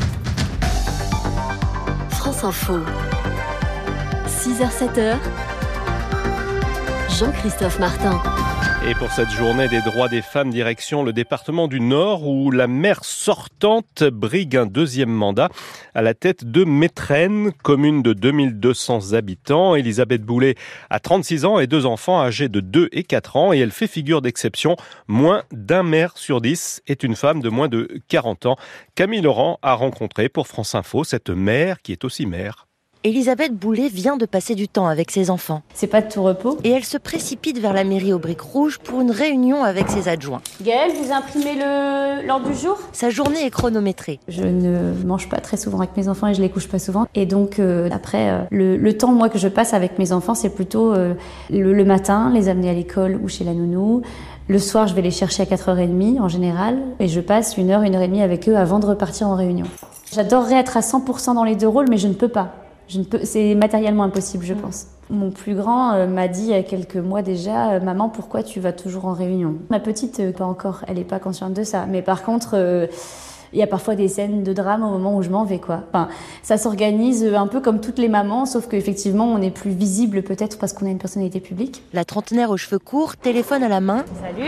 France Info, six heures sept heures. Jean-Christophe Martin. Et pour cette journée des droits des femmes, direction le département du Nord où la maire sortante brigue un deuxième mandat à la tête de Métrenne, commune de deux mille deux cents habitants. Elisabeth Boulet a trente-six ans et deux enfants âgés de deux et quatre ans et elle fait figure d'exception. Moins d'un maire sur dix est une femme de moins de quarante ans. Camille Laurent a rencontré pour France Info cette mère qui est aussi mère. Elisabeth Boulet vient de passer du temps avec ses enfants. C'est pas de tout repos. Et elle se précipite vers la mairie aux briques rouges pour une réunion avec ses adjoints. Gaëlle, vous imprimez le... l'ordre du jour ? Sa journée est chronométrée. Je ne mange pas très souvent avec mes enfants et je les couche pas souvent. Et donc euh, après, euh, le, le temps moi que je passe avec mes enfants, c'est plutôt euh, le, le matin, les amener à l'école ou chez la nounou. Le soir, je vais les chercher à quatre heures trente en général. Et je passe une heure, une heure et demie avec eux avant de repartir en réunion. J'adorerais être à cent pour cent dans les deux rôles, mais je ne peux pas. Je ne peux, c'est matériellement impossible, je pense. Mon plus grand euh, m'a dit il y a quelques mois déjà euh, « Maman, pourquoi tu vas toujours en réunion ?» Ma petite, euh, pas encore, elle n'est pas consciente de ça. Mais par contre, euh, il y a parfois des scènes de drame au moment où je m'en vais, quoi. Enfin, ça s'organise un peu comme toutes les mamans, sauf qu'effectivement, on est plus visible peut-être parce qu'on a une personnalité publique. La trentenaire aux cheveux courts, téléphone à la main. Salut.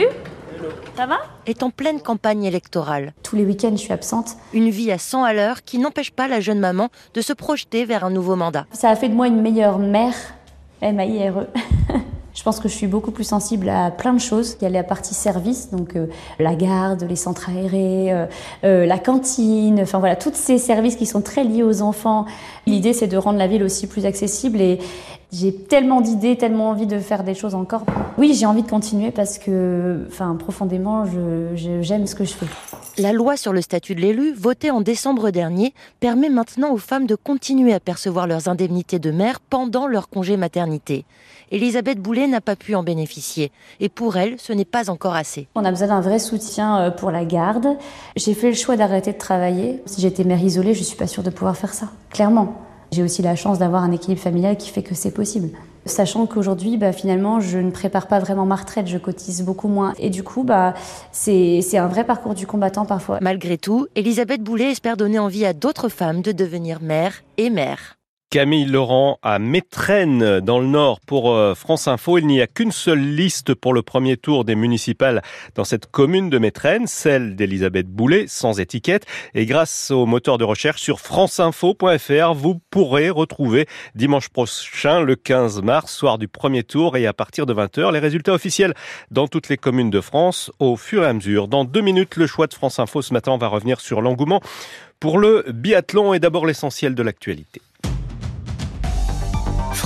Ça va ? Est en pleine campagne électorale. Tous les week-ends, je suis absente. Une vie à cent à l'heure qui n'empêche pas la jeune maman de se projeter vers un nouveau mandat. Ça a fait de moi une meilleure mère, M A I R E. Je pense que je suis beaucoup plus sensible à plein de choses. Il y a la partie service, donc euh, la garde, les centres aérés, euh, euh, la cantine, enfin voilà, tous ces services qui sont très liés aux enfants. L'idée, c'est de rendre la ville aussi plus accessible et j'ai tellement d'idées, tellement envie de faire des choses encore. Oui, j'ai envie de continuer parce que, enfin, profondément, je, je, j'aime ce que je fais. La loi sur le statut de l'élu, votée en décembre dernier, permet maintenant aux femmes de continuer à percevoir leurs indemnités de mère pendant leur congé maternité. Elisabeth Boulet n'a pas pu en bénéficier. Et pour elle, ce n'est pas encore assez. On a besoin d'un vrai soutien pour la garde. J'ai fait le choix d'arrêter de travailler. Si j'étais mère isolée, je ne suis pas sûre de pouvoir faire ça, clairement. J'ai aussi la chance d'avoir un équilibre familial qui fait que c'est possible. Sachant qu'aujourd'hui, bah, finalement, je ne prépare pas vraiment ma retraite, je cotise beaucoup moins. Et du coup, bah, c'est, c'est un vrai parcours du combattant parfois. Malgré tout, Elisabeth Boulet espère donner envie à d'autres femmes de devenir mère et mère. Camille Laurent à Métrenne dans le Nord pour France Info. Il n'y a qu'une seule liste pour le premier tour des municipales dans cette commune de Métrenne, celle d'Elisabeth Boulet, sans étiquette. Et grâce au moteur de recherche sur franceinfo point f r, vous pourrez retrouver dimanche prochain, le quinze mars, soir du premier tour et à partir de vingt heures, les résultats officiels dans toutes les communes de France au fur et à mesure. Dans deux minutes, le choix de France Info ce matin, on va revenir sur l'engouement pour le biathlon et d'abord l'essentiel de l'actualité.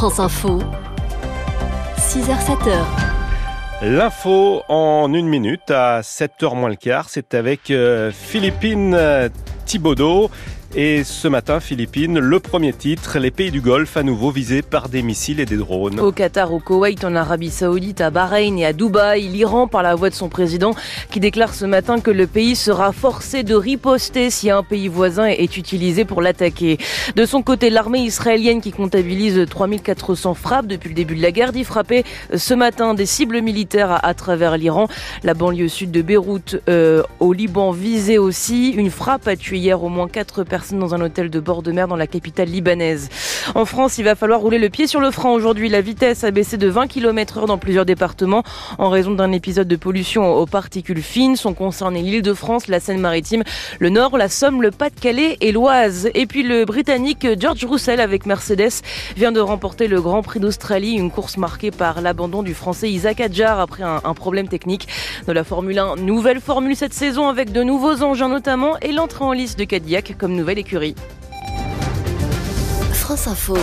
France Info, six heures sept heures. L'info en une minute à sept heures moins le quart, c'est avec euh, Philippine euh, Thibaudot. Et ce matin, Philippines, le premier titre, les pays du Golfe à nouveau visés par des missiles et des drones. Au Qatar, au Koweït, en Arabie Saoudite, à Bahreïn et à Dubaï, l'Iran, par la voix de son président, qui déclare ce matin que le pays sera forcé de riposter si un pays voisin est utilisé pour l'attaquer. De son côté, l'armée israélienne, qui comptabilise trois mille quatre cents frappes depuis le début de la guerre, dit frapper ce matin des cibles militaires à, à travers l'Iran. La banlieue sud de Beyrouth, euh, au Liban, visée aussi. Une frappe a tué hier au moins quatre personnes dans un hôtel de bord de mer dans la capitale libanaise. En France, il va falloir rouler le pied sur le frein aujourd'hui. La vitesse a baissé de vingt kilomètres heure dans plusieurs départements en raison d'un épisode de pollution aux particules fines. Sont concernés l'Île-de-France, la Seine-Maritime, le Nord, la Somme, le Pas-de-Calais et l'Oise. Et puis le Britannique George Russell avec Mercedes vient de remporter le Grand Prix d'Australie, une course marquée par l'abandon du Français Isaac Hadjar après un, un problème technique de la Formule un. Nouvelle formule cette saison avec de nouveaux engins notamment et l'entrée en lice de Cadillac comme nouvelle écurie. France Info.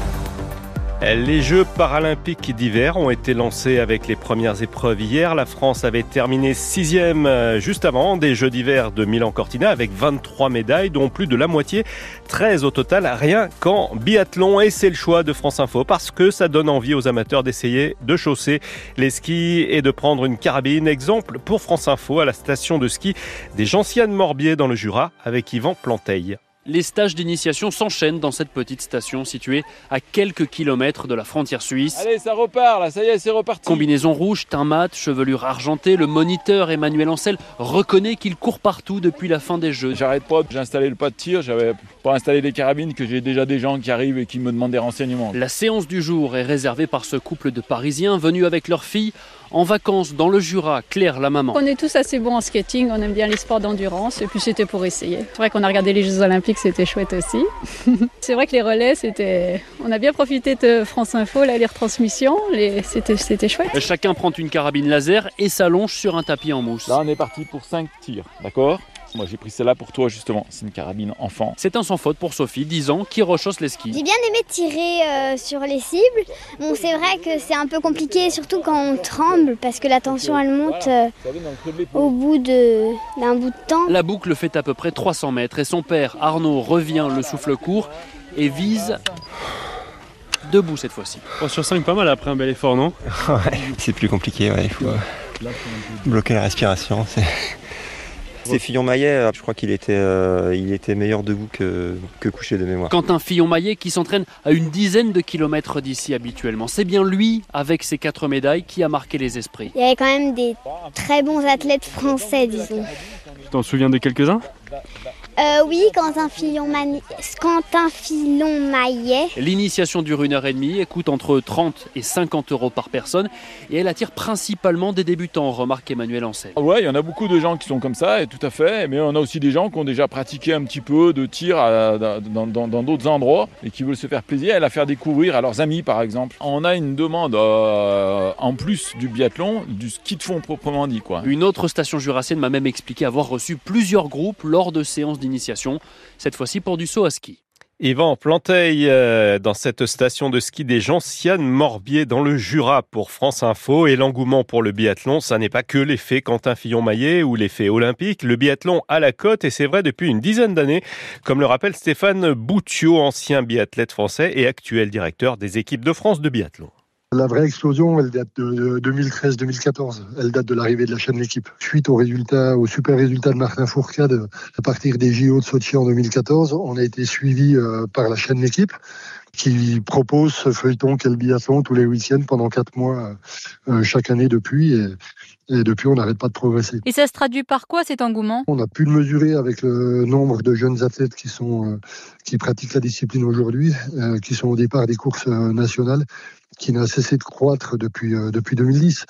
Les Jeux paralympiques d'hiver ont été lancés avec les premières épreuves hier. La France avait terminé sixième juste avant des Jeux d'hiver de Milan-Cortina avec vingt-trois médailles, dont plus de la moitié, treize au total, rien qu'en biathlon. Et c'est le choix de France Info parce que ça donne envie aux amateurs d'essayer de chausser les skis et de prendre une carabine. Exemple pour France Info à la station de ski des Gentiane-Morbier dans le Jura avec Yvan Planteil. Les stages d'initiation s'enchaînent dans cette petite station située à quelques kilomètres de la frontière suisse. Allez, ça repart là, ça y est, c'est reparti. Combinaison rouge, teint mat, chevelure argentée, le moniteur Emmanuel Ancel reconnaît qu'il court partout depuis la fin des Jeux. J'arrête pas, j'ai installé le pas de tir, j'avais pas installé les carabines, que j'ai déjà des gens qui arrivent et qui me demandent des renseignements. La séance du jour est réservée par ce couple de Parisiens venus avec leur fille en vacances dans le Jura. Claire, la maman. On est tous assez bons en skating, on aime bien les sports d'endurance et puis c'était pour essayer. C'est vrai qu'on a regardé les Jeux Olympiques, c'était chouette aussi. C'est vrai que les relais, c'était... on a bien profité de France Info, là, les retransmissions, les... C'était, c'était chouette. Chacun prend une carabine laser et s'allonge sur un tapis en mousse. Là, on est parti pour cinq tirs, d'accord ? Moi j'ai pris celle-là pour toi justement, c'est une carabine enfant. C'est un sans faute pour Sophie, dix ans, qui rechausse les skis. J'ai bien aimé tirer euh, sur les cibles. Bon, c'est vrai que c'est un peu compliqué, surtout quand on tremble, parce que la tension elle monte euh, au bout de, d'un bout de temps. La boucle fait à peu près trois cents mètres et son père Arnaud revient le souffle court et vise... debout cette fois-ci. Oh, sur cinq, pas mal après un bel effort, non ? Ouais, c'est plus compliqué, ouais, il faut euh, bloquer la respiration. C'est... C'est Fillon-Maillet, je crois qu'il était, euh, il était meilleur debout que, que couché de mémoire. Quentin Fillon-Maillet qui s'entraîne à une dizaine de kilomètres d'ici habituellement. C'est bien lui, avec ses quatre médailles, qui a marqué les esprits. Il y avait quand même des très bons athlètes français, disons. Tu t'en souviens de quelques-uns ? Euh, oui, Quentin Fillon-Maillet. Quentin Fillon-Maillet. L'initiation dure une heure et demie et coûte entre trente et cinquante euros par personne. Et elle attire principalement des débutants, remarque Emmanuel Ancel. Ouais, il y en a beaucoup de gens qui sont comme ça, et tout à fait. Mais on a aussi des gens qui ont déjà pratiqué un petit peu de tir à, dans, dans, dans d'autres endroits et qui veulent se faire plaisir et la faire découvrir à leurs amis, par exemple. On a une demande, euh, en plus du biathlon, du ski de fond proprement dit, quoi. Une autre station jurassienne m'a même expliqué avoir reçu plusieurs groupes lors de séances d'initiation, cette fois-ci pour du saut à ski. Yvan Planteil euh, dans cette station de ski des Gentiane-Morbier dans le Jura pour France Info. Et l'engouement pour le biathlon, ça n'est pas que l'effet Quentin Fillon-Maillet ou l'effet olympique. Le biathlon à la cote, et c'est vrai depuis une dizaine d'années, comme le rappelle Stéphane Boutiot, ancien biathlète français et actuel directeur des équipes de France de biathlon. La vraie explosion, elle date de deux mille treize deux mille quatorze. Elle date de l'arrivée de la chaîne L'équipe. Suite au résultat, au super résultat de Martin Fourcade à partir des J O de Sochi en deux mille quatorze, on a été suivi par la chaîne L'équipe qui propose ce feuilleton qu'est le biathlon tous les week-ends pendant quatre mois chaque année depuis. Et Et depuis, on n'arrête pas de progresser. Et ça se traduit par quoi cet engouement ? On a pu le mesurer avec le nombre de jeunes athlètes qui sont euh, qui pratiquent la discipline aujourd'hui, euh, qui sont au départ des courses euh, nationales, qui n'a cessé de croître depuis euh, depuis deux mille dix.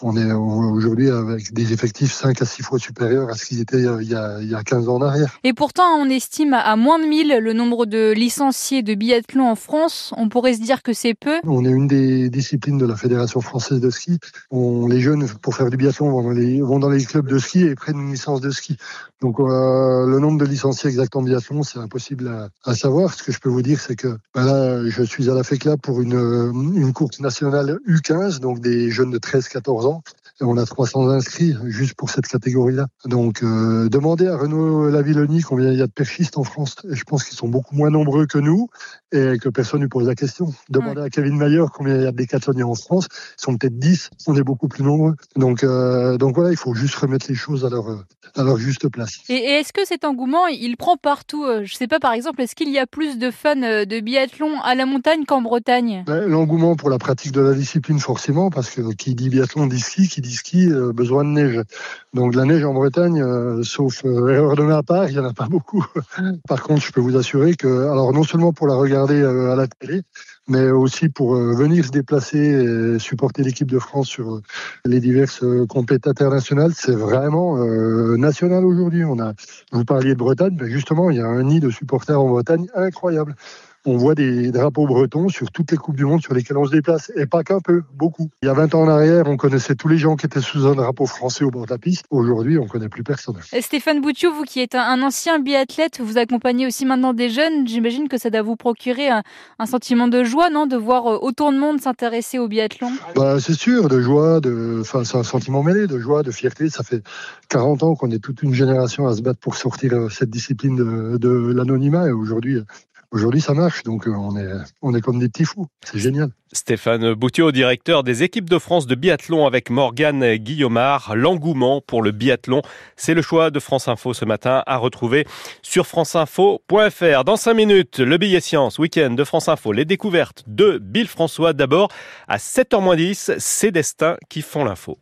On est aujourd'hui avec des effectifs cinq à six fois supérieurs à ce qu'ils étaient il y a, il y a quinze ans en arrière. Et pourtant, on estime à moins de mille le nombre de licenciés de biathlon en France. On pourrait se dire que c'est peu. On est une des disciplines de la Fédération française de ski. On, les jeunes, pour faire du biathlon, vont dans les, vont dans les clubs de ski et prennent une licence de ski. Donc euh, le nombre de licenciés exact en biathlon, c'est impossible à, à savoir. Ce que je peux vous dire, c'est que ben là, je suis à la FECLA pour une, une course nationale U quinze, donc des jeunes de treize à quatorze ans. Et on a trois cents inscrits juste pour cette catégorie-là. Donc euh, demandez à Renaud Lavillenie combien il y a de perchistes en France. Et je pense qu'ils sont beaucoup moins nombreux que nous et que personne ne pose la question. Demandez ouais. à Kevin Mayer combien il y a de décathloniens en France. Ils sont peut-être dix, on est beaucoup plus nombreux. Donc, euh, donc voilà, il faut juste remettre les choses à leur, à leur juste place. Et, et est-ce que cet engouement, il prend partout ? Je sais pas, par exemple, est-ce qu'il y a plus de fans de biathlon à la montagne qu'en Bretagne ? Ben, l'engouement pour la pratique de la discipline, forcément, parce que qui dit biathlon dit ski, qui dit ski, euh, besoin de neige. Donc la neige en Bretagne, euh, sauf euh, erreur de ma part, il n'y en a pas beaucoup. Par contre, je peux vous assurer que, alors non seulement pour la regarder euh, à la télé, mais aussi pour euh, venir se déplacer et supporter l'équipe de France sur euh, les diverses euh, compétitions internationales, c'est vraiment euh, national aujourd'hui. On a, vous parliez de Bretagne, mais justement, il y a un nid de supporters en Bretagne incroyable. On voit des drapeaux bretons sur toutes les Coupes du Monde sur lesquelles on se déplace. Et pas qu'un peu, beaucoup. Il y a vingt ans en arrière, on connaissait tous les gens qui étaient sous un drapeau français au bord de la piste. Aujourd'hui, on ne connaît plus personne. Stéphane Boutiot, vous qui êtes un ancien biathlète, vous accompagnez aussi maintenant des jeunes. J'imagine que ça doit vous procurer un, un sentiment de joie, non ? De voir autant de monde s'intéresser au biathlon ? Bah, c'est sûr, de joie, de... enfin, c'est un sentiment mêlé, de joie, de fierté. Ça fait quarante ans qu'on est toute une génération à se battre pour sortir cette discipline de, de l'anonymat. Et aujourd'hui... Aujourd'hui, ça marche, donc on est, on est comme des petits fous. C'est génial. Stéphane Boutiot, directeur des équipes de France de biathlon avec Morgane Guillaumard. L'engouement pour le biathlon, c'est le choix de France Info ce matin à retrouver sur franceinfo point f r. Dans cinq minutes, le billet science, week-end de France Info, les découvertes de Bill François. D'abord, à sept heures moins dix, c'est Destins qui font l'info.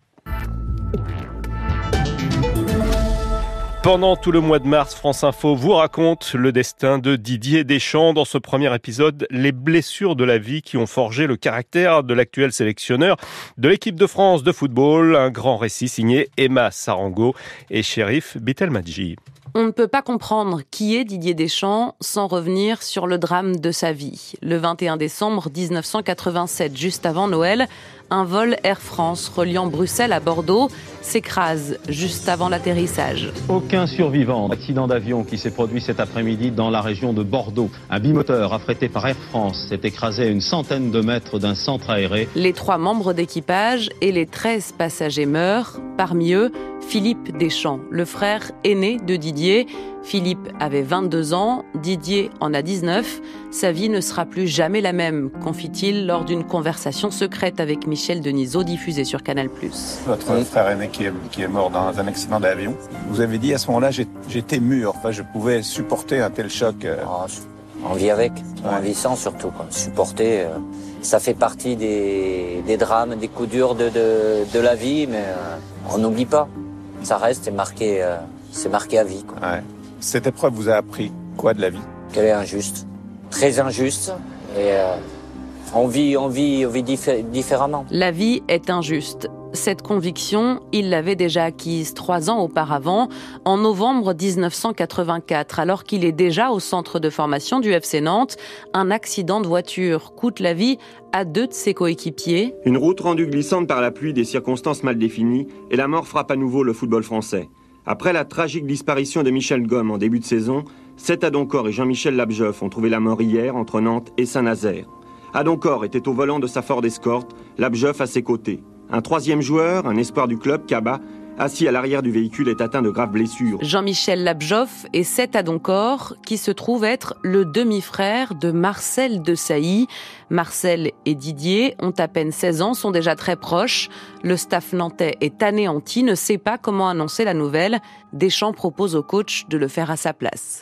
Pendant tout le mois de mars, France Info vous raconte le destin de Didier Deschamps. Dans ce premier épisode, les blessures de la vie qui ont forgé le caractère de l'actuel sélectionneur de l'équipe de France de football. Un grand récit signé Emma Sarango et Chérif Bitelmadji. On ne peut pas comprendre qui est Didier Deschamps sans revenir sur le drame de sa vie. Le vingt et un décembre dix-neuf cent quatre-vingt-sept, juste avant Noël, un vol Air France reliant Bruxelles à Bordeaux s'écrase juste avant l'atterrissage. Aucun survivant. Accident d'avion qui s'est produit cet après-midi dans la région de Bordeaux. Un bimoteur affrété par Air France s'est écrasé à une centaine de mètres d'un centre aéré. Les trois membres d'équipage et les treize passagers meurent. Parmi eux, Philippe Deschamps, le frère aîné de Didier. Philippe avait vingt-deux ans, Didier en a dix-neuf. Sa vie ne sera plus jamais la même, confie-t-il lors d'une conversation secrète avec Michel Denisot diffusée sur Canal plus. Votre frère aîné qui est, qui est mort dans un accident d'avion. Vous avez dit à ce moment-là, j'étais mûr, enfin, je pouvais supporter un tel choc. Oh, on vit avec, ouais. On vit sans surtout. Quoi. Supporter, euh, ça fait partie des, des drames, des coups durs de, de, de la vie, mais euh, on n'oublie pas. Ça reste, c'est marqué, euh, c'est marqué à vie. Quoi. Ouais. Cette épreuve vous a appris quoi de la vie ? Qu'elle est injuste, très injuste, et euh, on vit, on vit, on vit diffé- différemment. La vie est injuste. Cette conviction, il l'avait déjà acquise trois ans auparavant, en novembre dix-neuf cent quatre-vingt-quatre, alors qu'il est déjà au centre de formation du F C Nantes. Un accident de voiture coûte la vie à deux de ses coéquipiers. Une route rendue glissante par la pluie, des circonstances mal définies, et la mort frappe à nouveau le football français. Après la tragique disparition de Michel Gomme en début de saison, Seth Adoncor et Jean-Michel Labjoff ont trouvé la mort hier entre Nantes et Saint-Nazaire. Adoncor était au volant de sa Ford Escort, Labjoff à ses côtés. Un troisième joueur, un espoir du club, Kaba, assis à l'arrière du véhicule, est atteint de graves blessures. Jean-Michel Labjoff et Seth Adoncor, qui se trouve être le demi-frère de Marcel Desailly. Marcel et Didier ont à peine seize ans, sont déjà très proches. Le staff nantais est anéanti, ne sait pas comment annoncer la nouvelle. Deschamps propose au coach de le faire à sa place.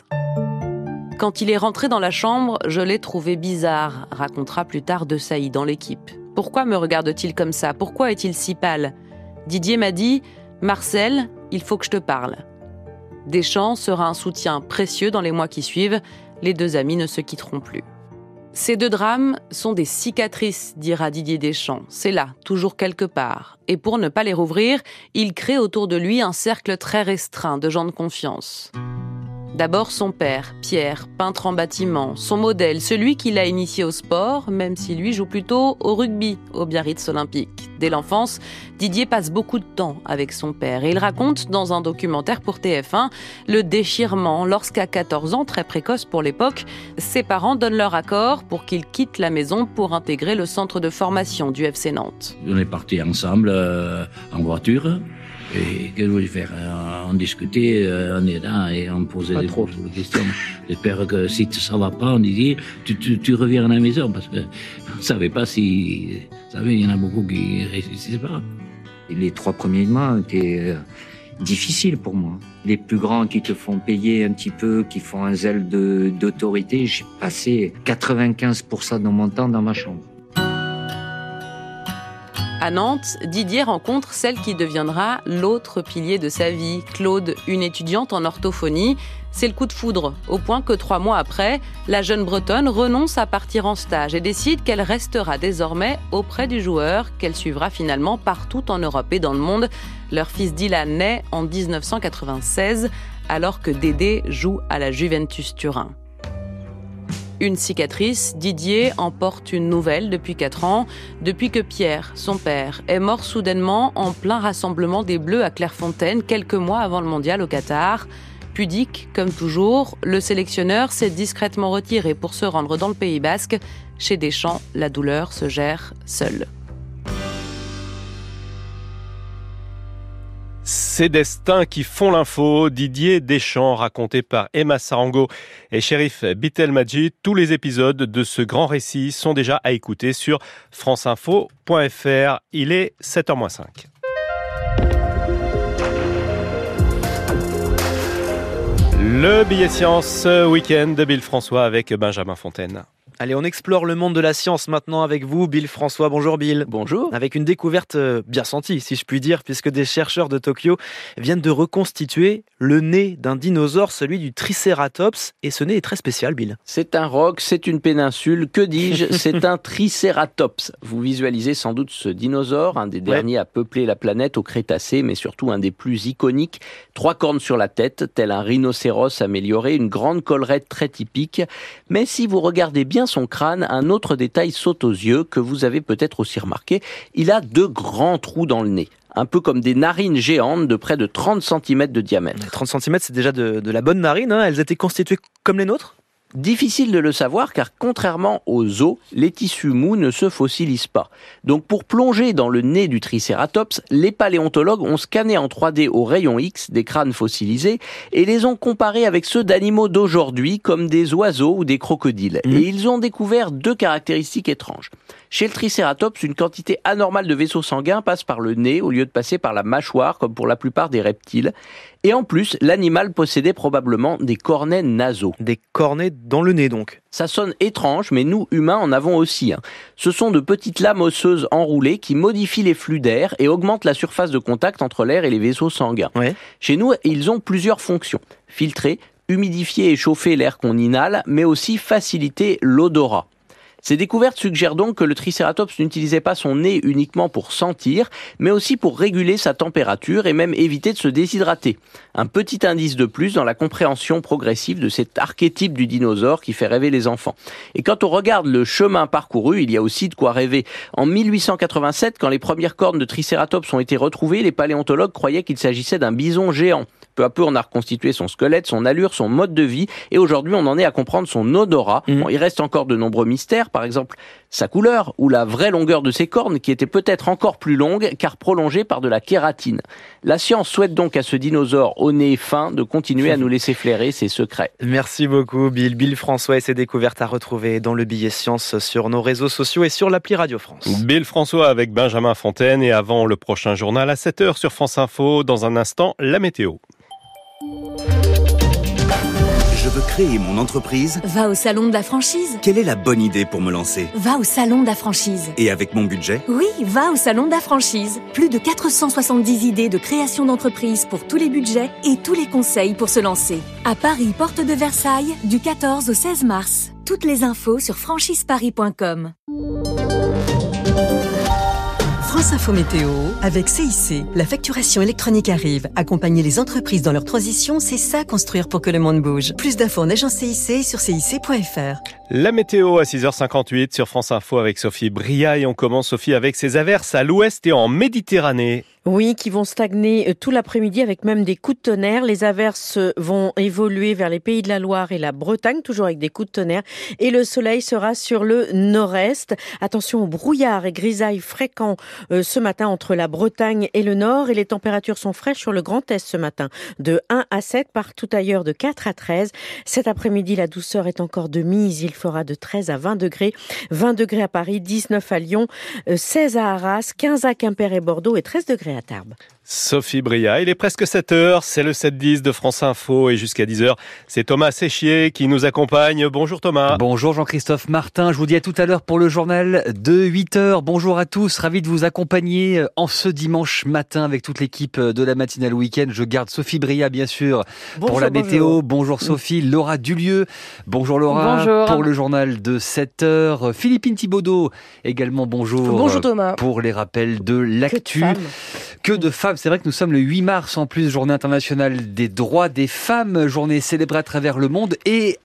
Quand il est rentré dans la chambre, je l'ai trouvé bizarre, racontera plus tard Desailly dans l'équipe. Pourquoi me regarde-t-il comme ça ? Pourquoi est-il si pâle ? Didier m'a dit « Marcel, il faut que je te parle ». Deschamps sera un soutien précieux dans les mois qui suivent. Les deux amis ne se quitteront plus. Ces deux drames sont des cicatrices, dira Didier Deschamps. C'est là, toujours quelque part. Et pour ne pas les rouvrir, il crée autour de lui un cercle très restreint de gens de confiance. D'abord son père, Pierre, peintre en bâtiment, son modèle, celui qui l'a initié au sport, même si lui joue plutôt au rugby, au Biarritz olympique. Dès l'enfance, Didier passe beaucoup de temps avec son père et il raconte dans un documentaire pour T F un le déchirement lorsqu'à quatorze ans, très précoce pour l'époque, ses parents donnent leur accord pour qu'il quitte la maison pour intégrer le centre de formation du F C Nantes. On est partis ensemble euh, en voiture. Et qu'est-ce que vous voulez faire? On discutait, on est là et on posait des, des questions. J'espère que si ça va pas, on disait tu, tu, tu reviens à la maison parce que on savait pas si, vous savez, il y en a beaucoup qui réussissaient pas. Les trois premiers mois étaient difficiles pour moi. Les plus grands qui te font payer un petit peu, qui font un zèle de, d'autorité, j'ai passé quatre-vingt-quinze pour cent de mon temps dans ma chambre. À Nantes, Didier rencontre celle qui deviendra l'autre pilier de sa vie, Claude, une étudiante en orthophonie. C'est le coup de foudre, au point que trois mois après, la jeune Bretonne renonce à partir en stage et décide qu'elle restera désormais auprès du joueur, qu'elle suivra finalement partout en Europe et dans le monde. Leur fils Dylan naît en dix-neuf cent quatre-vingt-seize, alors que Dédé joue à la Juventus Turin. Une cicatrice, Didier en porte une nouvelle depuis quatre ans, depuis que Pierre, son père, est mort soudainement en plein rassemblement des Bleus à Clairefontaine, quelques mois avant le mondial au Qatar. Pudique, comme toujours, le sélectionneur s'est discrètement retiré pour se rendre dans le Pays Basque. Chez Deschamps, la douleur se gère seule. Ces destins qui font l'info, Didier Deschamps, raconté par Emma Sarango et Chérif Bitelmadji. Tous les épisodes de ce grand récit sont déjà à écouter sur franceinfo point f r. Il est sept heures moins cinq. Le billet science week-end de Bill François avec Benjamin Fontaine. Allez, on explore le monde de la science maintenant avec vous, Bill François. Bonjour Bill. Bonjour. Avec une découverte bien sentie, si je puis dire, puisque des chercheurs de Tokyo viennent de reconstituer le nez d'un dinosaure, celui du Triceratops. Et ce nez est très spécial, Bill. C'est un roc, c'est une péninsule, que dis-je, c'est un Triceratops. Vous visualisez sans doute ce dinosaure, un des derniers ouais. à peupler la planète au Crétacé, mais surtout un des plus iconiques. Trois cornes sur la tête, tel un rhinocéros amélioré, une grande collerette très typique. Mais si vous regardez bien son crâne, un autre détail saute aux yeux que vous avez peut-être aussi remarqué. Il a deux grands trous dans le nez. Un peu comme des narines géantes de près de trente centimètres de diamètre. trente centimètres, c'est déjà de, de la bonne narine, hein. Elles étaient constituées comme les nôtres ? Difficile de le savoir car contrairement aux os, les tissus mous ne se fossilisent pas. Donc pour plonger dans le nez du Triceratops, les paléontologues ont scanné en trois D au rayon X des crânes fossilisés et les ont comparés avec ceux d'animaux d'aujourd'hui comme des oiseaux ou des crocodiles. Mmh. Et ils ont découvert deux caractéristiques étranges. Chez le Triceratops, une quantité anormale de vaisseaux sanguins passe par le nez au lieu de passer par la mâchoire comme pour la plupart des reptiles. Et en plus, l'animal possédait probablement des cornets nasaux. Des cornets dans le nez donc. Ça sonne étrange, mais nous, humains, en avons aussi. Hein. Ce sont de petites lames osseuses enroulées qui modifient les flux d'air et augmentent la surface de contact entre l'air et les vaisseaux sanguins. Ouais. Chez nous, ils ont plusieurs fonctions. Filtrer, humidifier et chauffer l'air qu'on inhale, mais aussi faciliter l'odorat. Ces découvertes suggèrent donc que le Triceratops n'utilisait pas son nez uniquement pour sentir, mais aussi pour réguler sa température et même éviter de se déshydrater. Un petit indice de plus dans la compréhension progressive de cet archétype du dinosaure qui fait rêver les enfants. Et quand on regarde le chemin parcouru, il y a aussi de quoi rêver. En mille huit cent quatre-vingt-sept, quand les premières cornes de Triceratops ont été retrouvées, les paléontologues croyaient qu'il s'agissait d'un bison géant. Peu à peu, on a reconstitué son squelette, son allure, son mode de vie, et aujourd'hui, on en est à comprendre son odorat. Mmh. Bon, il reste encore de nombreux mystères, par exemple sa couleur ou la vraie longueur de ses cornes, qui était peut-être encore plus longue, car prolongée par de la kératine. La science souhaite donc à ce dinosaure au nez fin de continuer à nous laisser flairer ses secrets. Merci beaucoup, Bill. Bill François et ses découvertes à retrouver dans le billet science sur nos réseaux sociaux et sur l'appli Radio France. Bill François avec Benjamin Fontaine et avant le prochain journal à sept heures sur France Info. Dans un instant, la météo. Je veux créer mon entreprise. Va au salon de la franchise. Quelle est la bonne idée pour me lancer? Va au salon de la franchise. Et avec mon budget? Oui, va au salon de la franchise. Plus de quatre cent soixante-dix idées de création d'entreprise pour tous les budgets et tous les conseils pour se lancer. À Paris, porte de Versailles, du quatorze au seize mars. toutes les infos sur franchiseparis point com. France Info Météo avec C I C. La facturation électronique arrive. Accompagner les entreprises dans leur transition, c'est ça construire pour que le monde bouge. Plus d'infos en agence C I C sur C I C point F R. La météo à six heures cinquante-huit sur France Info avec Sophie Bria et on commence Sophie avec ces averses à l'ouest et en Méditerranée. Oui, qui vont stagner tout l'après-midi avec même des coups de tonnerre. Les averses vont évoluer vers les Pays de la Loire et la Bretagne, toujours avec des coups de tonnerre. Et le soleil sera sur le nord-est. Attention aux brouillards et grisailles fréquents euh, ce matin entre la Bretagne et le nord. Et les températures sont fraîches sur le Grand Est ce matin. De un à sept, partout ailleurs de quatre à treize. Cet après-midi, la douceur est encore de mise. Il fera de treize à vingt degrés. vingt degrés à Paris, dix-neuf à Lyon, seize à Arras, quinze à Quimper et Bordeaux et treize degrés à Tarbes. Sophie Bria, il est presque sept heures, c'est le sept dix de France Info et jusqu'à dix heures, c'est Thomas Séchier qui nous accompagne. Bonjour Thomas. Bonjour Jean-Christophe Martin, je vous dis à tout à l'heure pour le journal de huit heures. Bonjour à tous, ravi de vous accompagner en ce dimanche matin avec toute l'équipe de la matinale week-end. Je garde Sophie Bria bien sûr bonjour, pour la météo. Bonjour, bonjour Sophie, Laura Dulieu. Bonjour Laura. Bonjour. Pour le journal de sept heures. Philippine Thibaudot également bonjour. Bonjour Thomas. Pour les rappels de l'actu. Que de femmes. Que de femmes. C'est vrai que nous sommes le huit mars en plus, journée internationale des droits des femmes, journée célébrée à travers le monde et